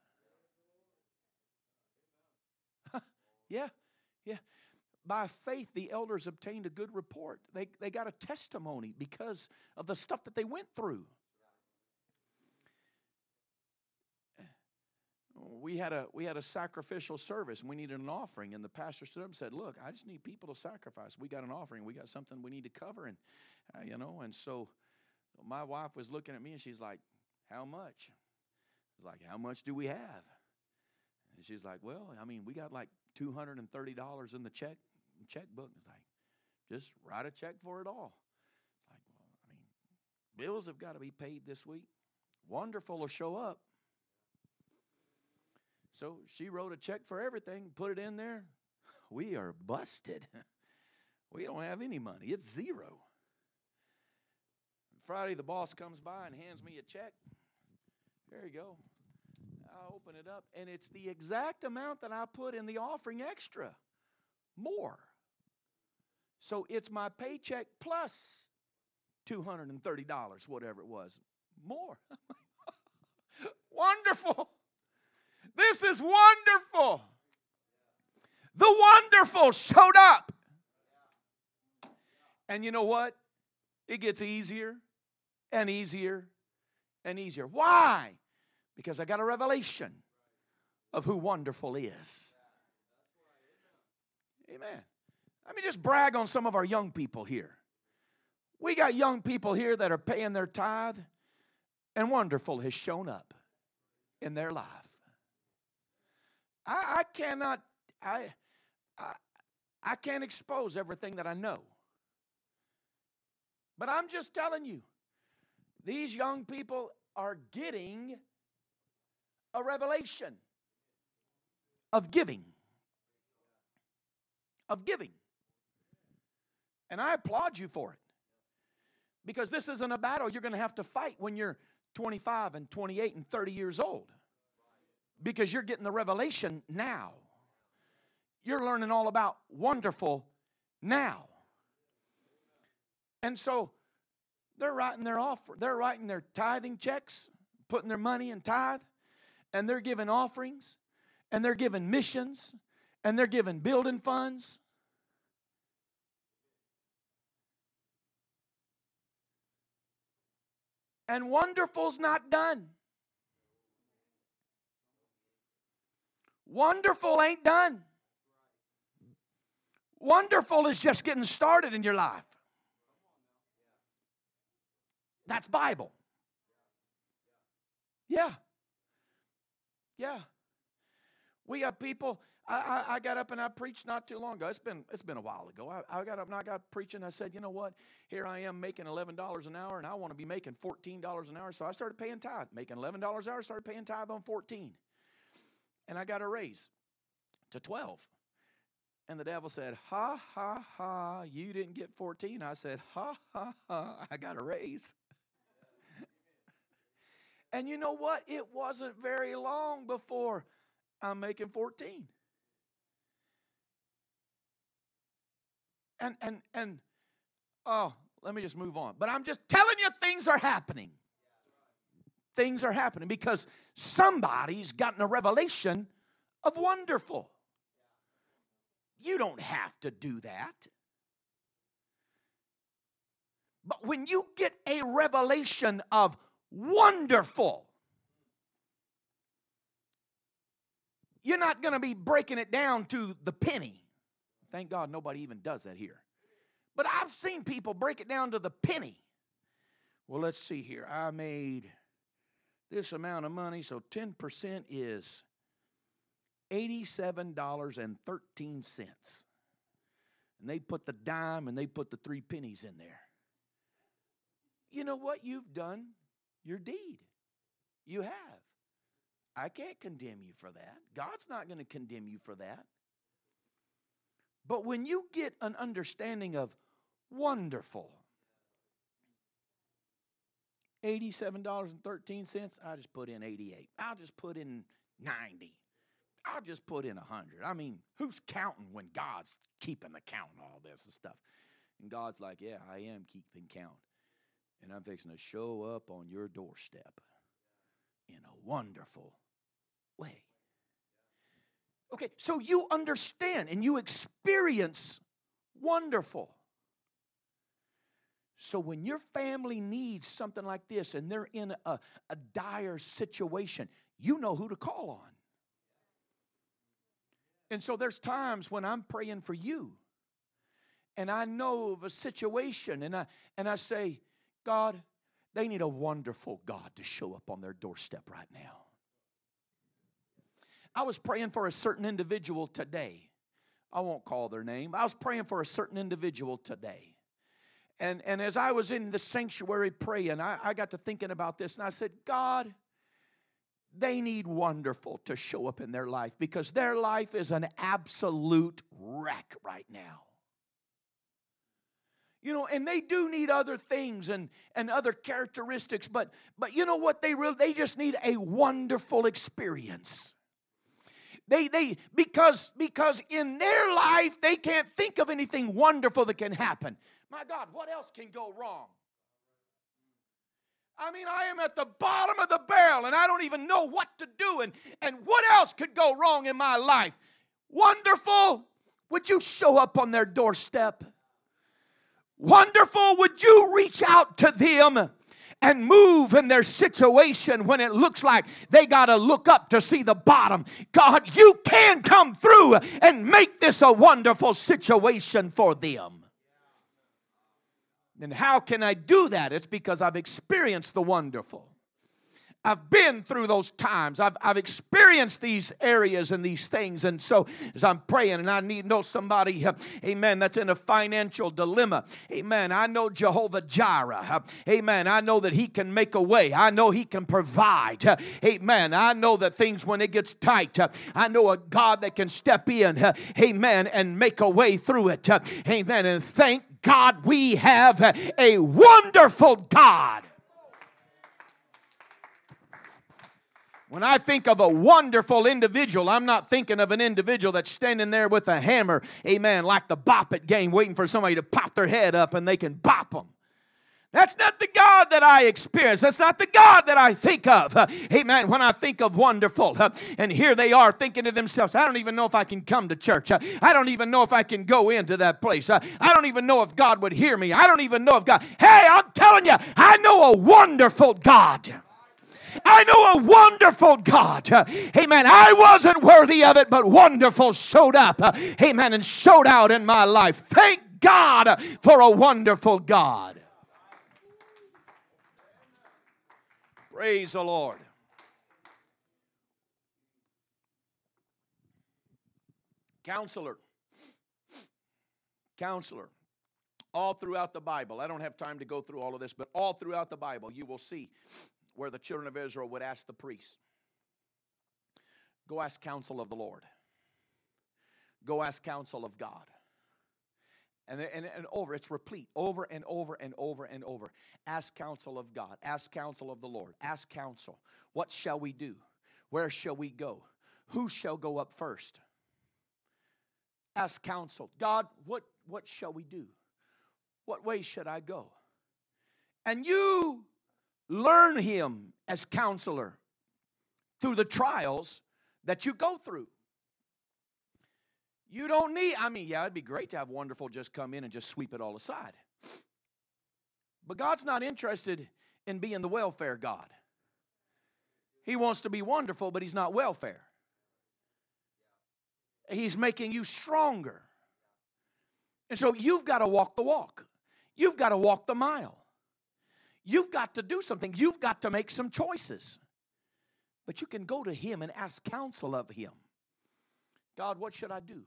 up. Yeah. By faith, the elders obtained a good report. They got a testimony because of the stuff that they went through. We had a sacrificial service, and we needed an offering, and the pastor stood up and said, look, I just need people to sacrifice. We got an offering. We got something we need to cover, and and so my wife was looking at me, and she's like, how much? I was like, how much do we have? And she's like, well, we got like $230 in the checkbook. It's like, just write a check for it all. It's like, well, bills have got to be paid this week. Wonderful will show up. So she wrote a check for everything, put it in there. We are busted. We don't have any money. It's zero. Friday, the boss comes by and hands me a check. There you go. I open it up, and it's the exact amount that I put in the offering extra. More. So it's my paycheck plus $230, whatever it was. More. Wonderful. This is wonderful. The wonderful showed up. And you know what? It gets easier and easier and easier. Why? Because I got a revelation of who wonderful is. Amen. Let me just brag on some of our young people here. We got young people here that are paying their tithe, and wonderful has shown up in their life. I can't expose everything that I know. But I'm just telling you, these young people are getting a revelation of giving. Of giving. And I applaud you for it. Because this isn't a battle you're going to have to fight when you're 25 and 28 and 30 years old. Because you're getting the revelation now. You're learning all about wonderful now. And so they're writing their offer. They're writing their tithing checks, putting their money in tithe, and they're giving offerings, and they're giving missions, and they're giving building funds. And wonderful's not done. Wonderful ain't done. Wonderful is just getting started in your life. That's Bible. Yeah. Yeah. We got people. I got up and I preached not too long ago. It's been a while ago. I got up and I got preaching. I said, you know what? Here I am making $11 an hour, and I want to be making $14 an hour. So I started paying tithe. Making $11 an hour, started paying tithe on 14. And I got a raise to 12. And the devil said, ha, ha, ha, you didn't get 14. I said, ha, ha, ha, I got a raise. And you know what? It wasn't very long before I'm making 14. And let me just move on. But I'm just telling you, things are happening. Things are happening because somebody's gotten a revelation of wonderful. You don't have to do that. But when you get a revelation of wonderful, you're not going to be breaking it down to the penny. Thank God nobody even does that here. But I've seen people break it down to the penny. Well, let's see here. I made this amount of money, so 10% is $87.13. And they put the dime and they put the 3 pennies in there. You know what you've done? Your deed. You have. I can't condemn you for that. God's not going to condemn you for that. But when you get an understanding of wonderful, $87.13, I just put in 88. I'll just put in 90. I'll just put in 100. I mean, who's counting when God's keeping the count and all this and stuff? And God's like, yeah, I am keeping count. And I'm fixing to show up on your doorstep in a wonderful way. Okay, so you understand and you experience wonderful. So when your family needs something like this and they're in a dire situation, you know who to call on. And so there's times when I'm praying for you and I know of a situation and I say, God, they need a wonderful God to show up on their doorstep right now. I was praying for a certain individual today. I won't call their name. I was praying for a certain individual today. And as I was in the sanctuary praying, I got to thinking about this, and I said, God, they need wonderful to show up in their life because their life is an absolute wreck right now. You know, and they do need other things and other characteristics, but you know what they just need a wonderful experience. Because in their life they can't think of anything wonderful that can happen. My God, what else can go wrong? I mean, I am at the bottom of the barrel and I don't even know what to do and what else could go wrong in my life? Wonderful, would you show up on their doorstep? Wonderful, would you reach out to them and move in their situation when it looks like they got to look up to see the bottom? God, you can come through and make this a wonderful situation for them. And how can I do that? It's because I've experienced the wonderful. I've been through those times. I've experienced these areas and these things. And so as I'm praying and I need to know somebody, amen, that's in a financial dilemma. Amen. I know Jehovah Jireh. Amen. I know that he can make a way. I know he can provide. Amen. I know that things when it gets tight, I know a God that can step in. Amen. And make a way through it. Amen. And thank God we have a wonderful God. When I think of a wonderful individual, I'm not thinking of an individual that's standing there with a hammer, amen, like the bop it game, waiting for somebody to pop their head up and they can bop them. That's not the God that I experience. That's not the God that I think of. Amen. When I think of wonderful. And here they are thinking to themselves, I don't even know if I can come to church. I don't even know if I can go into that place. I don't even know if God would hear me. I don't even know if God. Hey, I'm telling you, I know a wonderful God. I know a wonderful God. Amen. I wasn't worthy of it, but wonderful showed up. Amen. And showed out in my life. Thank God for a wonderful God. Praise the Lord. Counselor. Counselor. All throughout the Bible. I don't have time to go through all of this, but all throughout the Bible you will see where the children of Israel would ask the priests, go ask counsel of the Lord. Go ask counsel of God. And over, it's replete, over and over and over and over. Ask counsel of God. Ask counsel of the Lord. Ask counsel. What shall we do? Where shall we go? Who shall go up first? Ask counsel. God, what shall we do? What way should I go? And you learn Him as counselor through the trials that you go through. You don't need, it'd be great to have wonderful just come in and just sweep it all aside. But God's not interested in being the welfare God. He wants to be wonderful, but He's not welfare. He's making you stronger. And so you've got to walk the walk. You've got to walk the mile. You've got to do something. You've got to make some choices. But you can go to Him and ask counsel of Him. God, what should I do?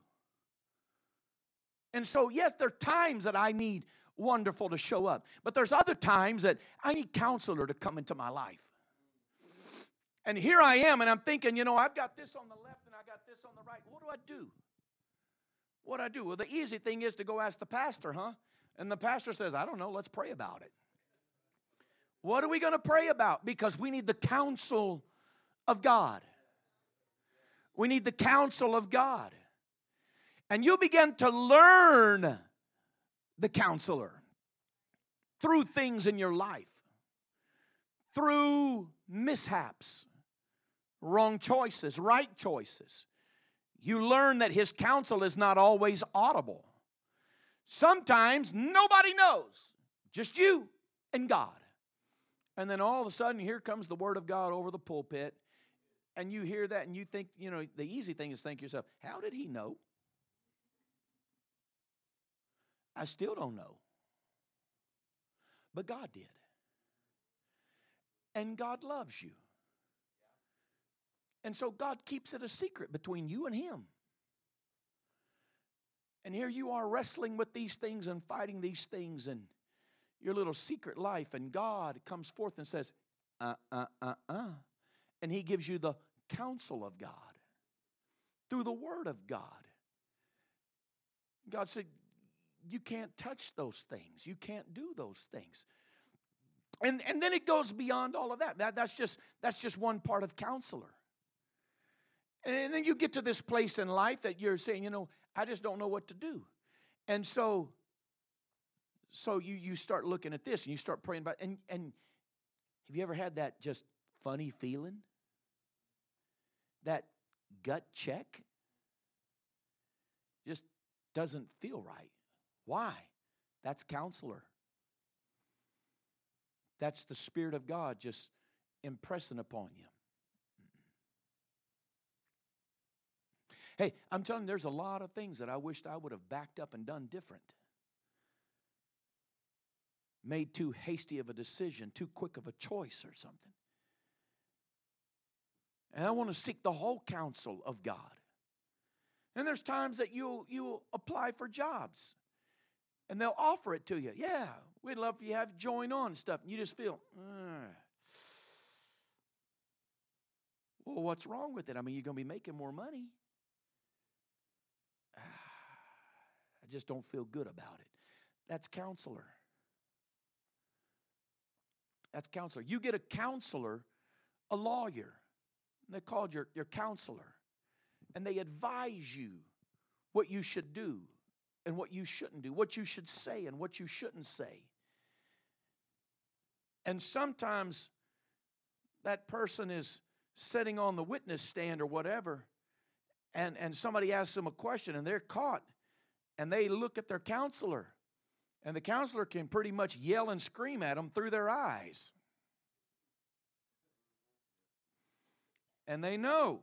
And so, yes, there are times that I need wonderful to show up. But there's other times that I need counselor to come into my life. And here I am, and I'm thinking, I've got this on the left and I got this on the right. What do I do? What do I do? Well, the easy thing is to go ask the pastor, huh? And the pastor says, I don't know, let's pray about it. What are we going to pray about? Because we need the counsel of God. We need the counsel of God. And you begin to learn the counselor through things in your life, through mishaps, wrong choices, right choices. You learn that His counsel is not always audible. Sometimes nobody knows, just you and God. And then all of a sudden, here comes the Word of God over the pulpit, and you hear that and you think, the easy thing is think to yourself, how did he know? I still don't know. But God did. And God loves you. And so God keeps it a secret between you and Him. And here you are wrestling with these things and fighting these things in your little secret life. And God comes forth and says, And He gives you the counsel of God through the Word of God. God said, you can't touch those things. You can't do those things. And then it goes beyond all of that. That's just one part of counselor. And then you get to this place in life that you're saying, I just don't know what to do. And so you start looking at this and you start praying about it. And have you ever had that just funny feeling? That gut check? Just doesn't feel right. Why? That's counselor. That's the Spirit of God just impressing upon you. Hey, I'm telling you, there's a lot of things that I wished I would have backed up and done different. Made too hasty of a decision, too quick of a choice or something. And I want to seek the whole counsel of God. And there's times that you'll apply for jobs. And they'll offer it to you. Yeah, we'd love for you to have join on and stuff. And you just feel, well, what's wrong with it? You're going to be making more money. I just don't feel good about it. That's counselor. That's counselor. You get a counselor, a lawyer. They're called your counselor. And they advise you what you should do and what you shouldn't do, what you should say and what you shouldn't say. And sometimes that person is sitting on the witness stand or whatever, and somebody asks them a question and they're caught, and they look at their counselor, and the counselor can pretty much yell and scream at them through their eyes. And they know.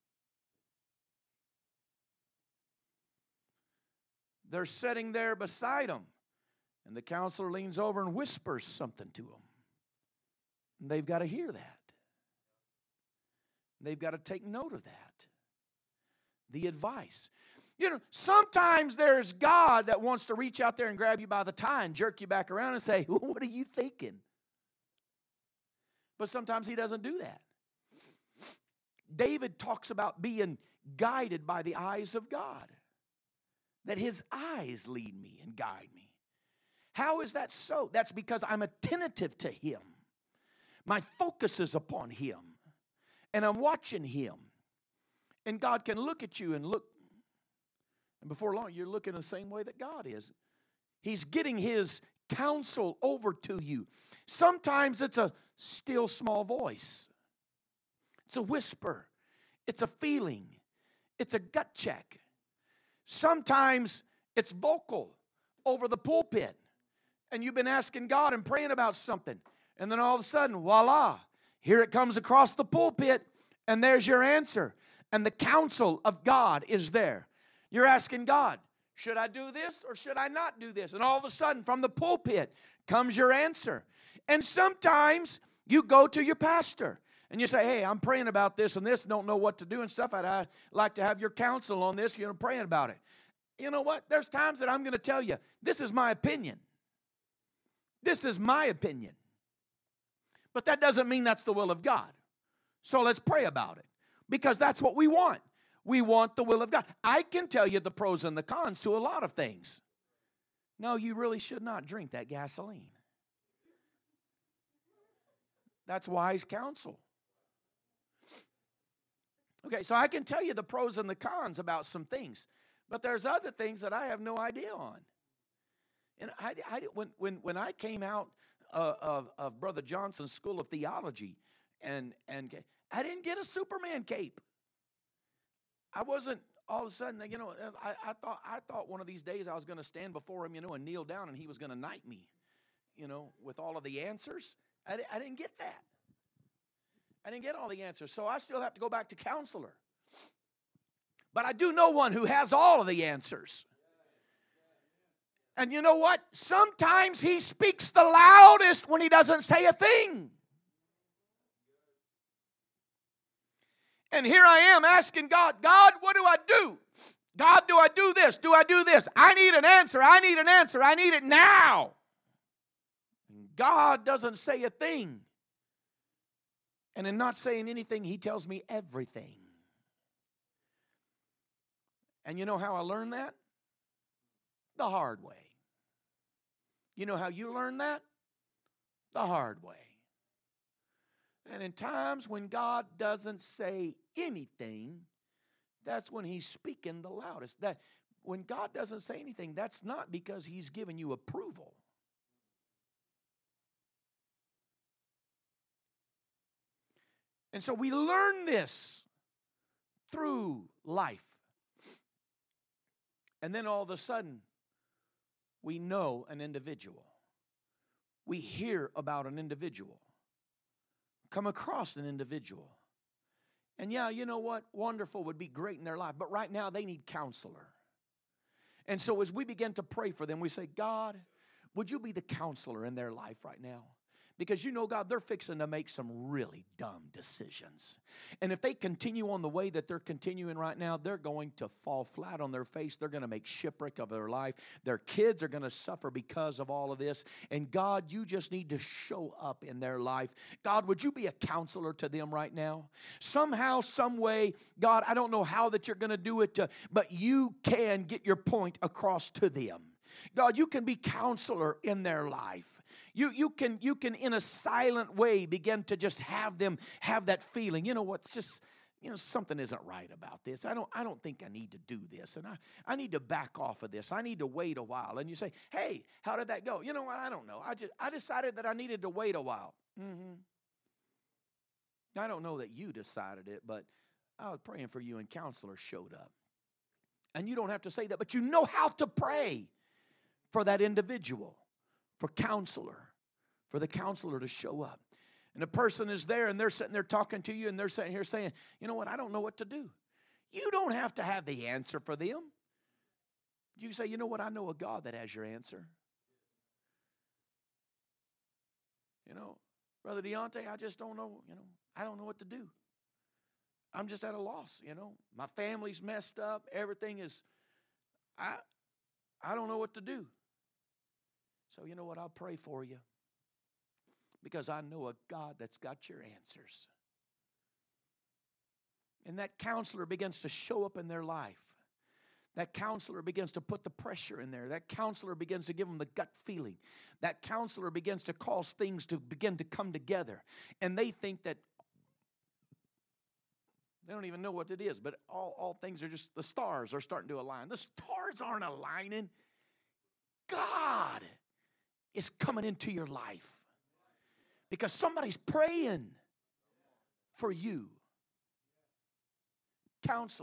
They're sitting there beside them. And the counselor leans over and whispers something to them. And they've got to hear that. They've got to take note of that. The advice. You know, sometimes there's God that wants to reach out there and grab you by the tie and jerk you back around and say, what are you thinking? But sometimes He doesn't do that. David talks about being guided by the eyes of God. That His eyes lead me and guide me. How is that so? That's because I'm attentive to Him. My focus is upon Him. And I'm watching Him. And God can look at you and look. And before long, you're looking the same way that God is. He's getting His counsel over to you. Sometimes it's a still small voice. It's a whisper. It's a feeling. It's a gut check. Sometimes it's vocal over the pulpit. And you've been asking God and praying about something. And then all of a sudden, voila, here it comes across the pulpit. And there's your answer. And the counsel of God is there. You're asking God, should I do this or should I not do this? And all of a sudden, from the pulpit comes your answer. And sometimes you go to your pastor and you say, hey, I'm praying about this and this, don't know what to do and stuff. I'd like to have your counsel on this. You're praying about it. You know what? There's times that I'm going to tell you, this is my opinion. This is my opinion. But that doesn't mean that's the will of God. So let's pray about it. Because that's what we want. We want the will of God. I can tell you the pros and the cons to a lot of things. No, you really should not drink that gasoline. That's wise counsel. Okay, so I can tell you the pros and the cons about some things. But there's other things that I have no idea on. And when I came out of Brother Johnson's School of Theology, and I didn't get a Superman cape. I wasn't all of a sudden, you know, I thought one of these days I was going to stand before him, you know, and kneel down and he was going to knight me, you know, with all of the answers. I didn't get that. I didn't get all the answers. So I still have to go back to counselor. But I do know one who has all of the answers. And you know what? Sometimes he speaks the loudest when he doesn't say a thing. And here I am asking God, God, what do I do? God, do I do this? Do I do this? I need an answer. I need an answer. I need it now. And God doesn't say a thing. And in not saying anything, He tells me everything. And you know how I learned that? The hard way. You know how you learn that? The hard way. And in times when God doesn't say anything, that's when He's speaking the loudest. That when God doesn't say anything, that's not because He's given you approval. And so we learn this through life. And then all of a sudden, we know an individual. We hear about an individual. Come across an individual. And yeah, you know what? Wonderful would be great in their life. But right now, they need counselor. And so as we begin to pray for them, we say, God, would you be the counselor in their life right now? Because you know, God, they're fixing to make some really dumb decisions. And if they continue on the way that they're continuing right now, they're going to fall flat on their face. They're going to make shipwreck of their life. Their kids are going to suffer because of all of this. And God, you just need to show up in their life. God, would you be a counselor to them right now? Somehow, some way, God, I don't know how that you're going to do it, but you can get your point across to them. God, you can be counselor in their life. You can in a silent way begin to just have them have that feeling. You know what? Just, you know, something isn't right about this. I don't think I need to do this, and I need to back off of this. I need to wait a while. And you say, hey, how did that go? You know what? I don't know. I decided that I needed to wait a while. I don't know that you decided it, but I was praying for you, and counselor showed up. And you don't have to say that, but you know how to pray for that individual, for counselor, for the counselor to show up. And the person is there, and they're sitting there talking to you, and they're sitting here saying, you know what, I don't know what to do. You don't have to have the answer for them. You say, you know what, I know a God that has your answer. You know, Brother Deontay, I just don't know, I don't know what to do. I'm just at a loss, My family's messed up. Everything is, I don't know what to do. So you know what, I'll pray for you. Because I know a God that's got your answers. And that counselor begins to show up in their life. That counselor begins to put the pressure in there. That counselor begins to give them the gut feeling. That counselor begins to cause things to begin to come together. And they think that they don't even know what it is, but all things are just, the stars are starting to align. The stars aren't aligning. God is coming into your life. Because somebody's praying for you. Counselor.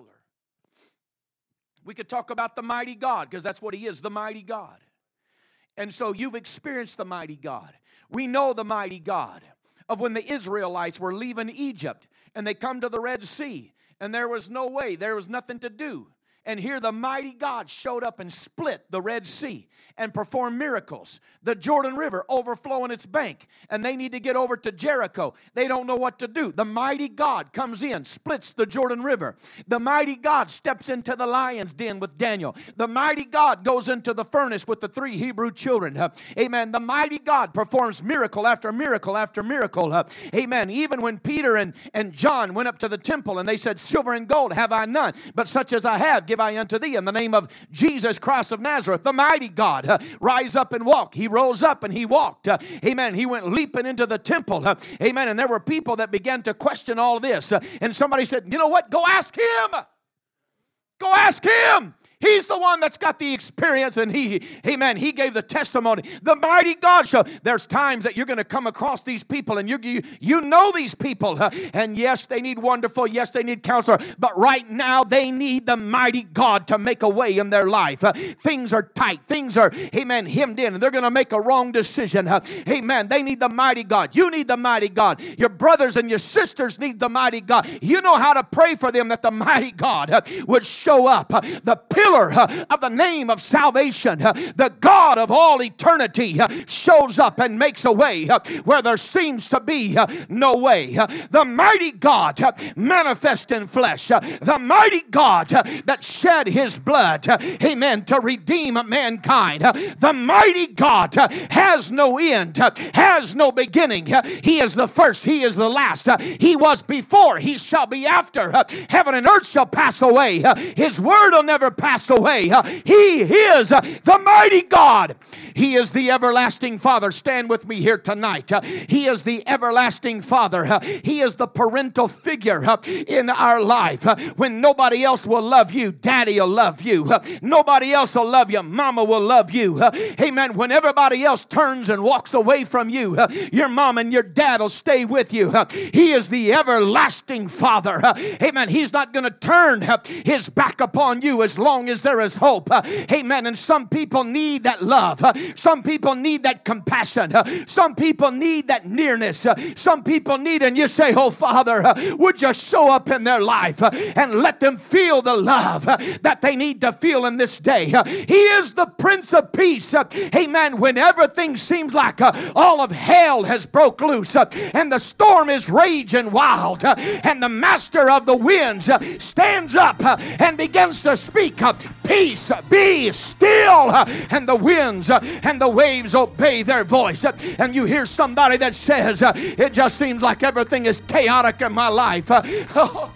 We could talk about the mighty God, because that's what He is, the mighty God. And so you've experienced the mighty God. We know the mighty God of when the Israelites were leaving Egypt and they come to the Red Sea and there was no way, there was nothing to do. And here the mighty God showed up and split the Red Sea and performed miracles. The Jordan River overflowing its bank. And they need to get over to Jericho. They don't know what to do. The mighty God comes in, splits the Jordan River. The mighty God steps into the lion's den with Daniel. The mighty God goes into the furnace with the 3 Hebrew children. Amen. The mighty God performs miracle after miracle after miracle. Amen. Even when Peter and John went up to the temple and they said, silver and gold have I none, but such as I have give I unto thee in the name of Jesus Christ of Nazareth. The mighty God rise up and walk. He rose up and he walked. Amen. He went leaping into the temple. Amen. And there were people that began to question all this. And somebody said, you know what? Go ask him. Go ask him. He's the one that's got the experience, and he gave the testimony. The mighty God show. There's times that you're going to come across these people, and you know these people. And yes, they need wonderful. Yes, they need counselor. But right now, they need the mighty God to make a way in their life. Things are tight. Things are, hemmed in, and they're going to make a wrong decision. Amen. They need the mighty God. You need the mighty God. Your brothers and your sisters need the mighty God. You know how to pray for them that the mighty God would show up. The pillar of the name of salvation, the God of all eternity, shows up and makes a way where there seems to be no way. The mighty God manifest in flesh, the mighty God that shed his blood, amen, to redeem mankind. The mighty God has no end, has no beginning. He is the first, he is the last. He was before, he shall be after. Heaven and earth shall pass away. His word will never pass away. He is the mighty God. He is the everlasting Father. Stand with me here tonight. He is the everlasting Father. He is the parental figure in our life. When nobody else will love you, Daddy will love you. Nobody else will love you, Mama will love you. Amen. When everybody else turns and walks away from you, your mom and your dad will stay with you. He is the everlasting Father. Amen. He's not going to turn his back upon you as long as there is hope. Amen. And some people need that love. Some people need that compassion. Some people need that nearness. Some people need, and you say, oh Father, would you show up in their life and let them feel the love that they need to feel in this day. He is the Prince of Peace. Amen. When everything seems like all of hell has broke loose and the storm is raging wild and the master of the winds stands up and begins to speak, peace, be still, and the winds and the waves obey their voice. And you hear somebody that says, it just seems like everything is chaotic in my life. I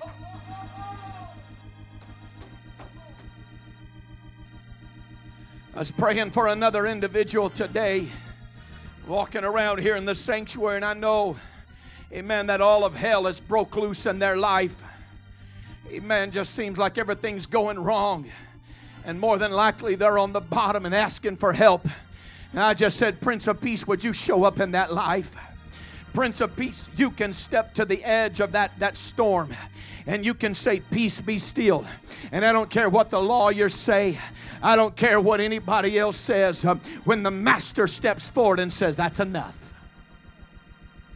was praying for another individual today, walking around here in the sanctuary, and I know, amen, that all of hell has broke loose in their life. Amen, just seems like everything's going wrong. And more than likely, they're on the bottom and asking for help. And I just said, Prince of Peace, would you show up in that life? Prince of Peace, you can step to the edge of that storm and you can say, peace, be still. And I don't care what the lawyers say. I don't care what anybody else says. When the master steps forward and says, that's enough.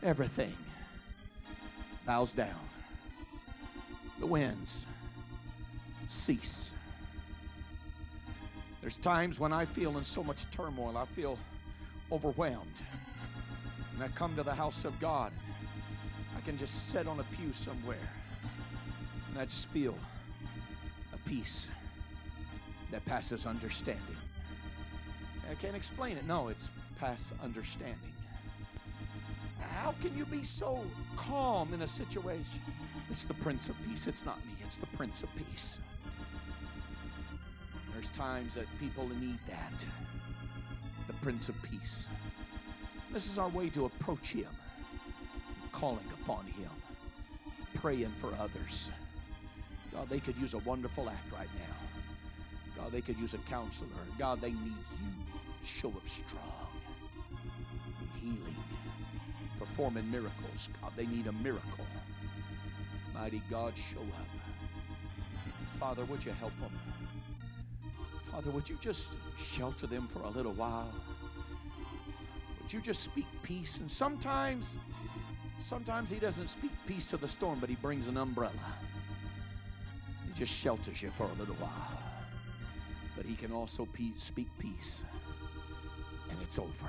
Everything bows down. The winds cease. There's times when I feel in so much turmoil, I feel overwhelmed. And I come to the house of God. I can just sit on a pew somewhere. And I just feel a peace that passes understanding. I can't explain it. No, it's past understanding. How can you be so calm in a situation? It's the Prince of Peace. It's not me. It's the Prince of Peace. There's times that people need that. The Prince of Peace. This is our way to approach Him. Calling upon Him. Praying for others. God, they could use a wonderful act right now. God, they could use a counselor. God, they need you. Show up strong. Healing. Performing miracles. God, they need a miracle. Mighty God, show up. Father, would you help them? Father, would you just shelter them for a little while? Would you just speak peace? And sometimes He doesn't speak peace to the storm, but He brings an umbrella. He just shelters you for a little while. But He can also speak peace. And it's over.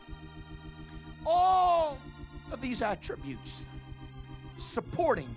All of these attributes supporting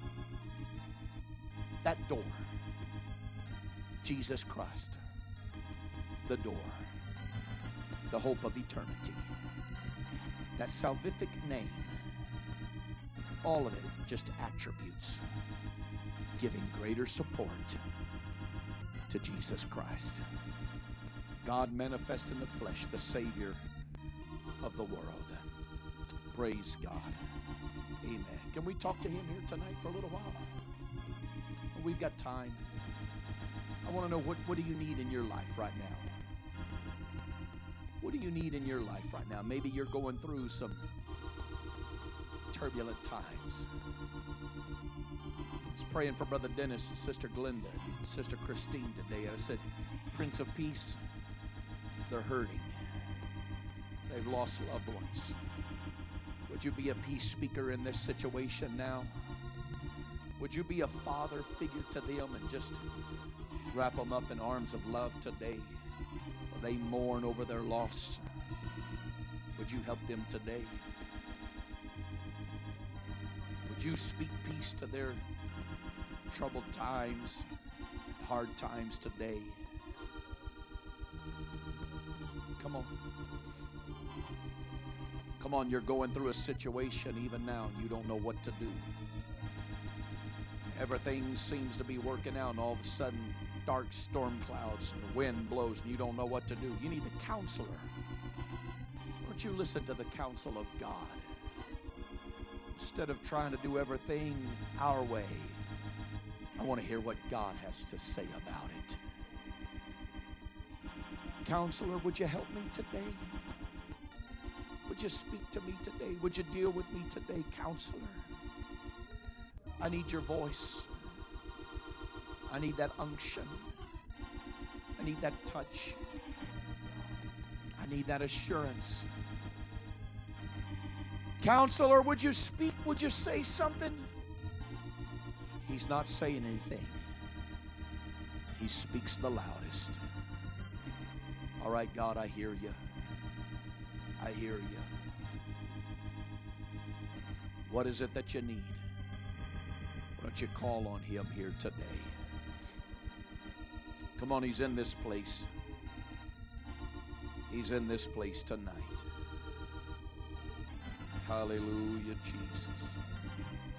that door. Jesus Christ, the door, the hope of eternity, that salvific name, all of it just attributes giving greater support to Jesus Christ. God manifest in the flesh, the Savior of the world. Praise God. Amen. Can we talk to Him here tonight for a little while? We've got time. I want to know, what do you need in your life right now? What do you need in your life right now? Maybe you're going through some turbulent times. I was praying for Brother Dennis and Sister Glenda and Sister Christine today. I said, Prince of Peace, they're hurting. They've lost loved ones. Would you be a peace speaker in this situation now? Would you be a father figure to them and just wrap them up in arms of love today while they mourn over their loss? Would you help them today? Would you speak peace to their troubled times, hard times today? Come on. Come on, you're going through a situation even now and you don't know what to do. Everything seems to be working out, and all of a sudden, dark storm clouds and the wind blows, and you don't know what to do. You need the counselor. Why don't you listen to the counsel of God? Instead of trying to do everything our way, I want to hear what God has to say about it. Counselor, would you help me today? Would you speak to me today? Would you deal with me today, counselor? I need your voice. I need that unction. I need that touch. I need that assurance. Counselor, would you speak? Would you say something? He's not saying anything. He speaks the loudest. All right, God, I hear you. I hear you. What is it that you need? Why don't you call on Him here today? Come on, He's in this place. He's in this place tonight. Hallelujah, Jesus.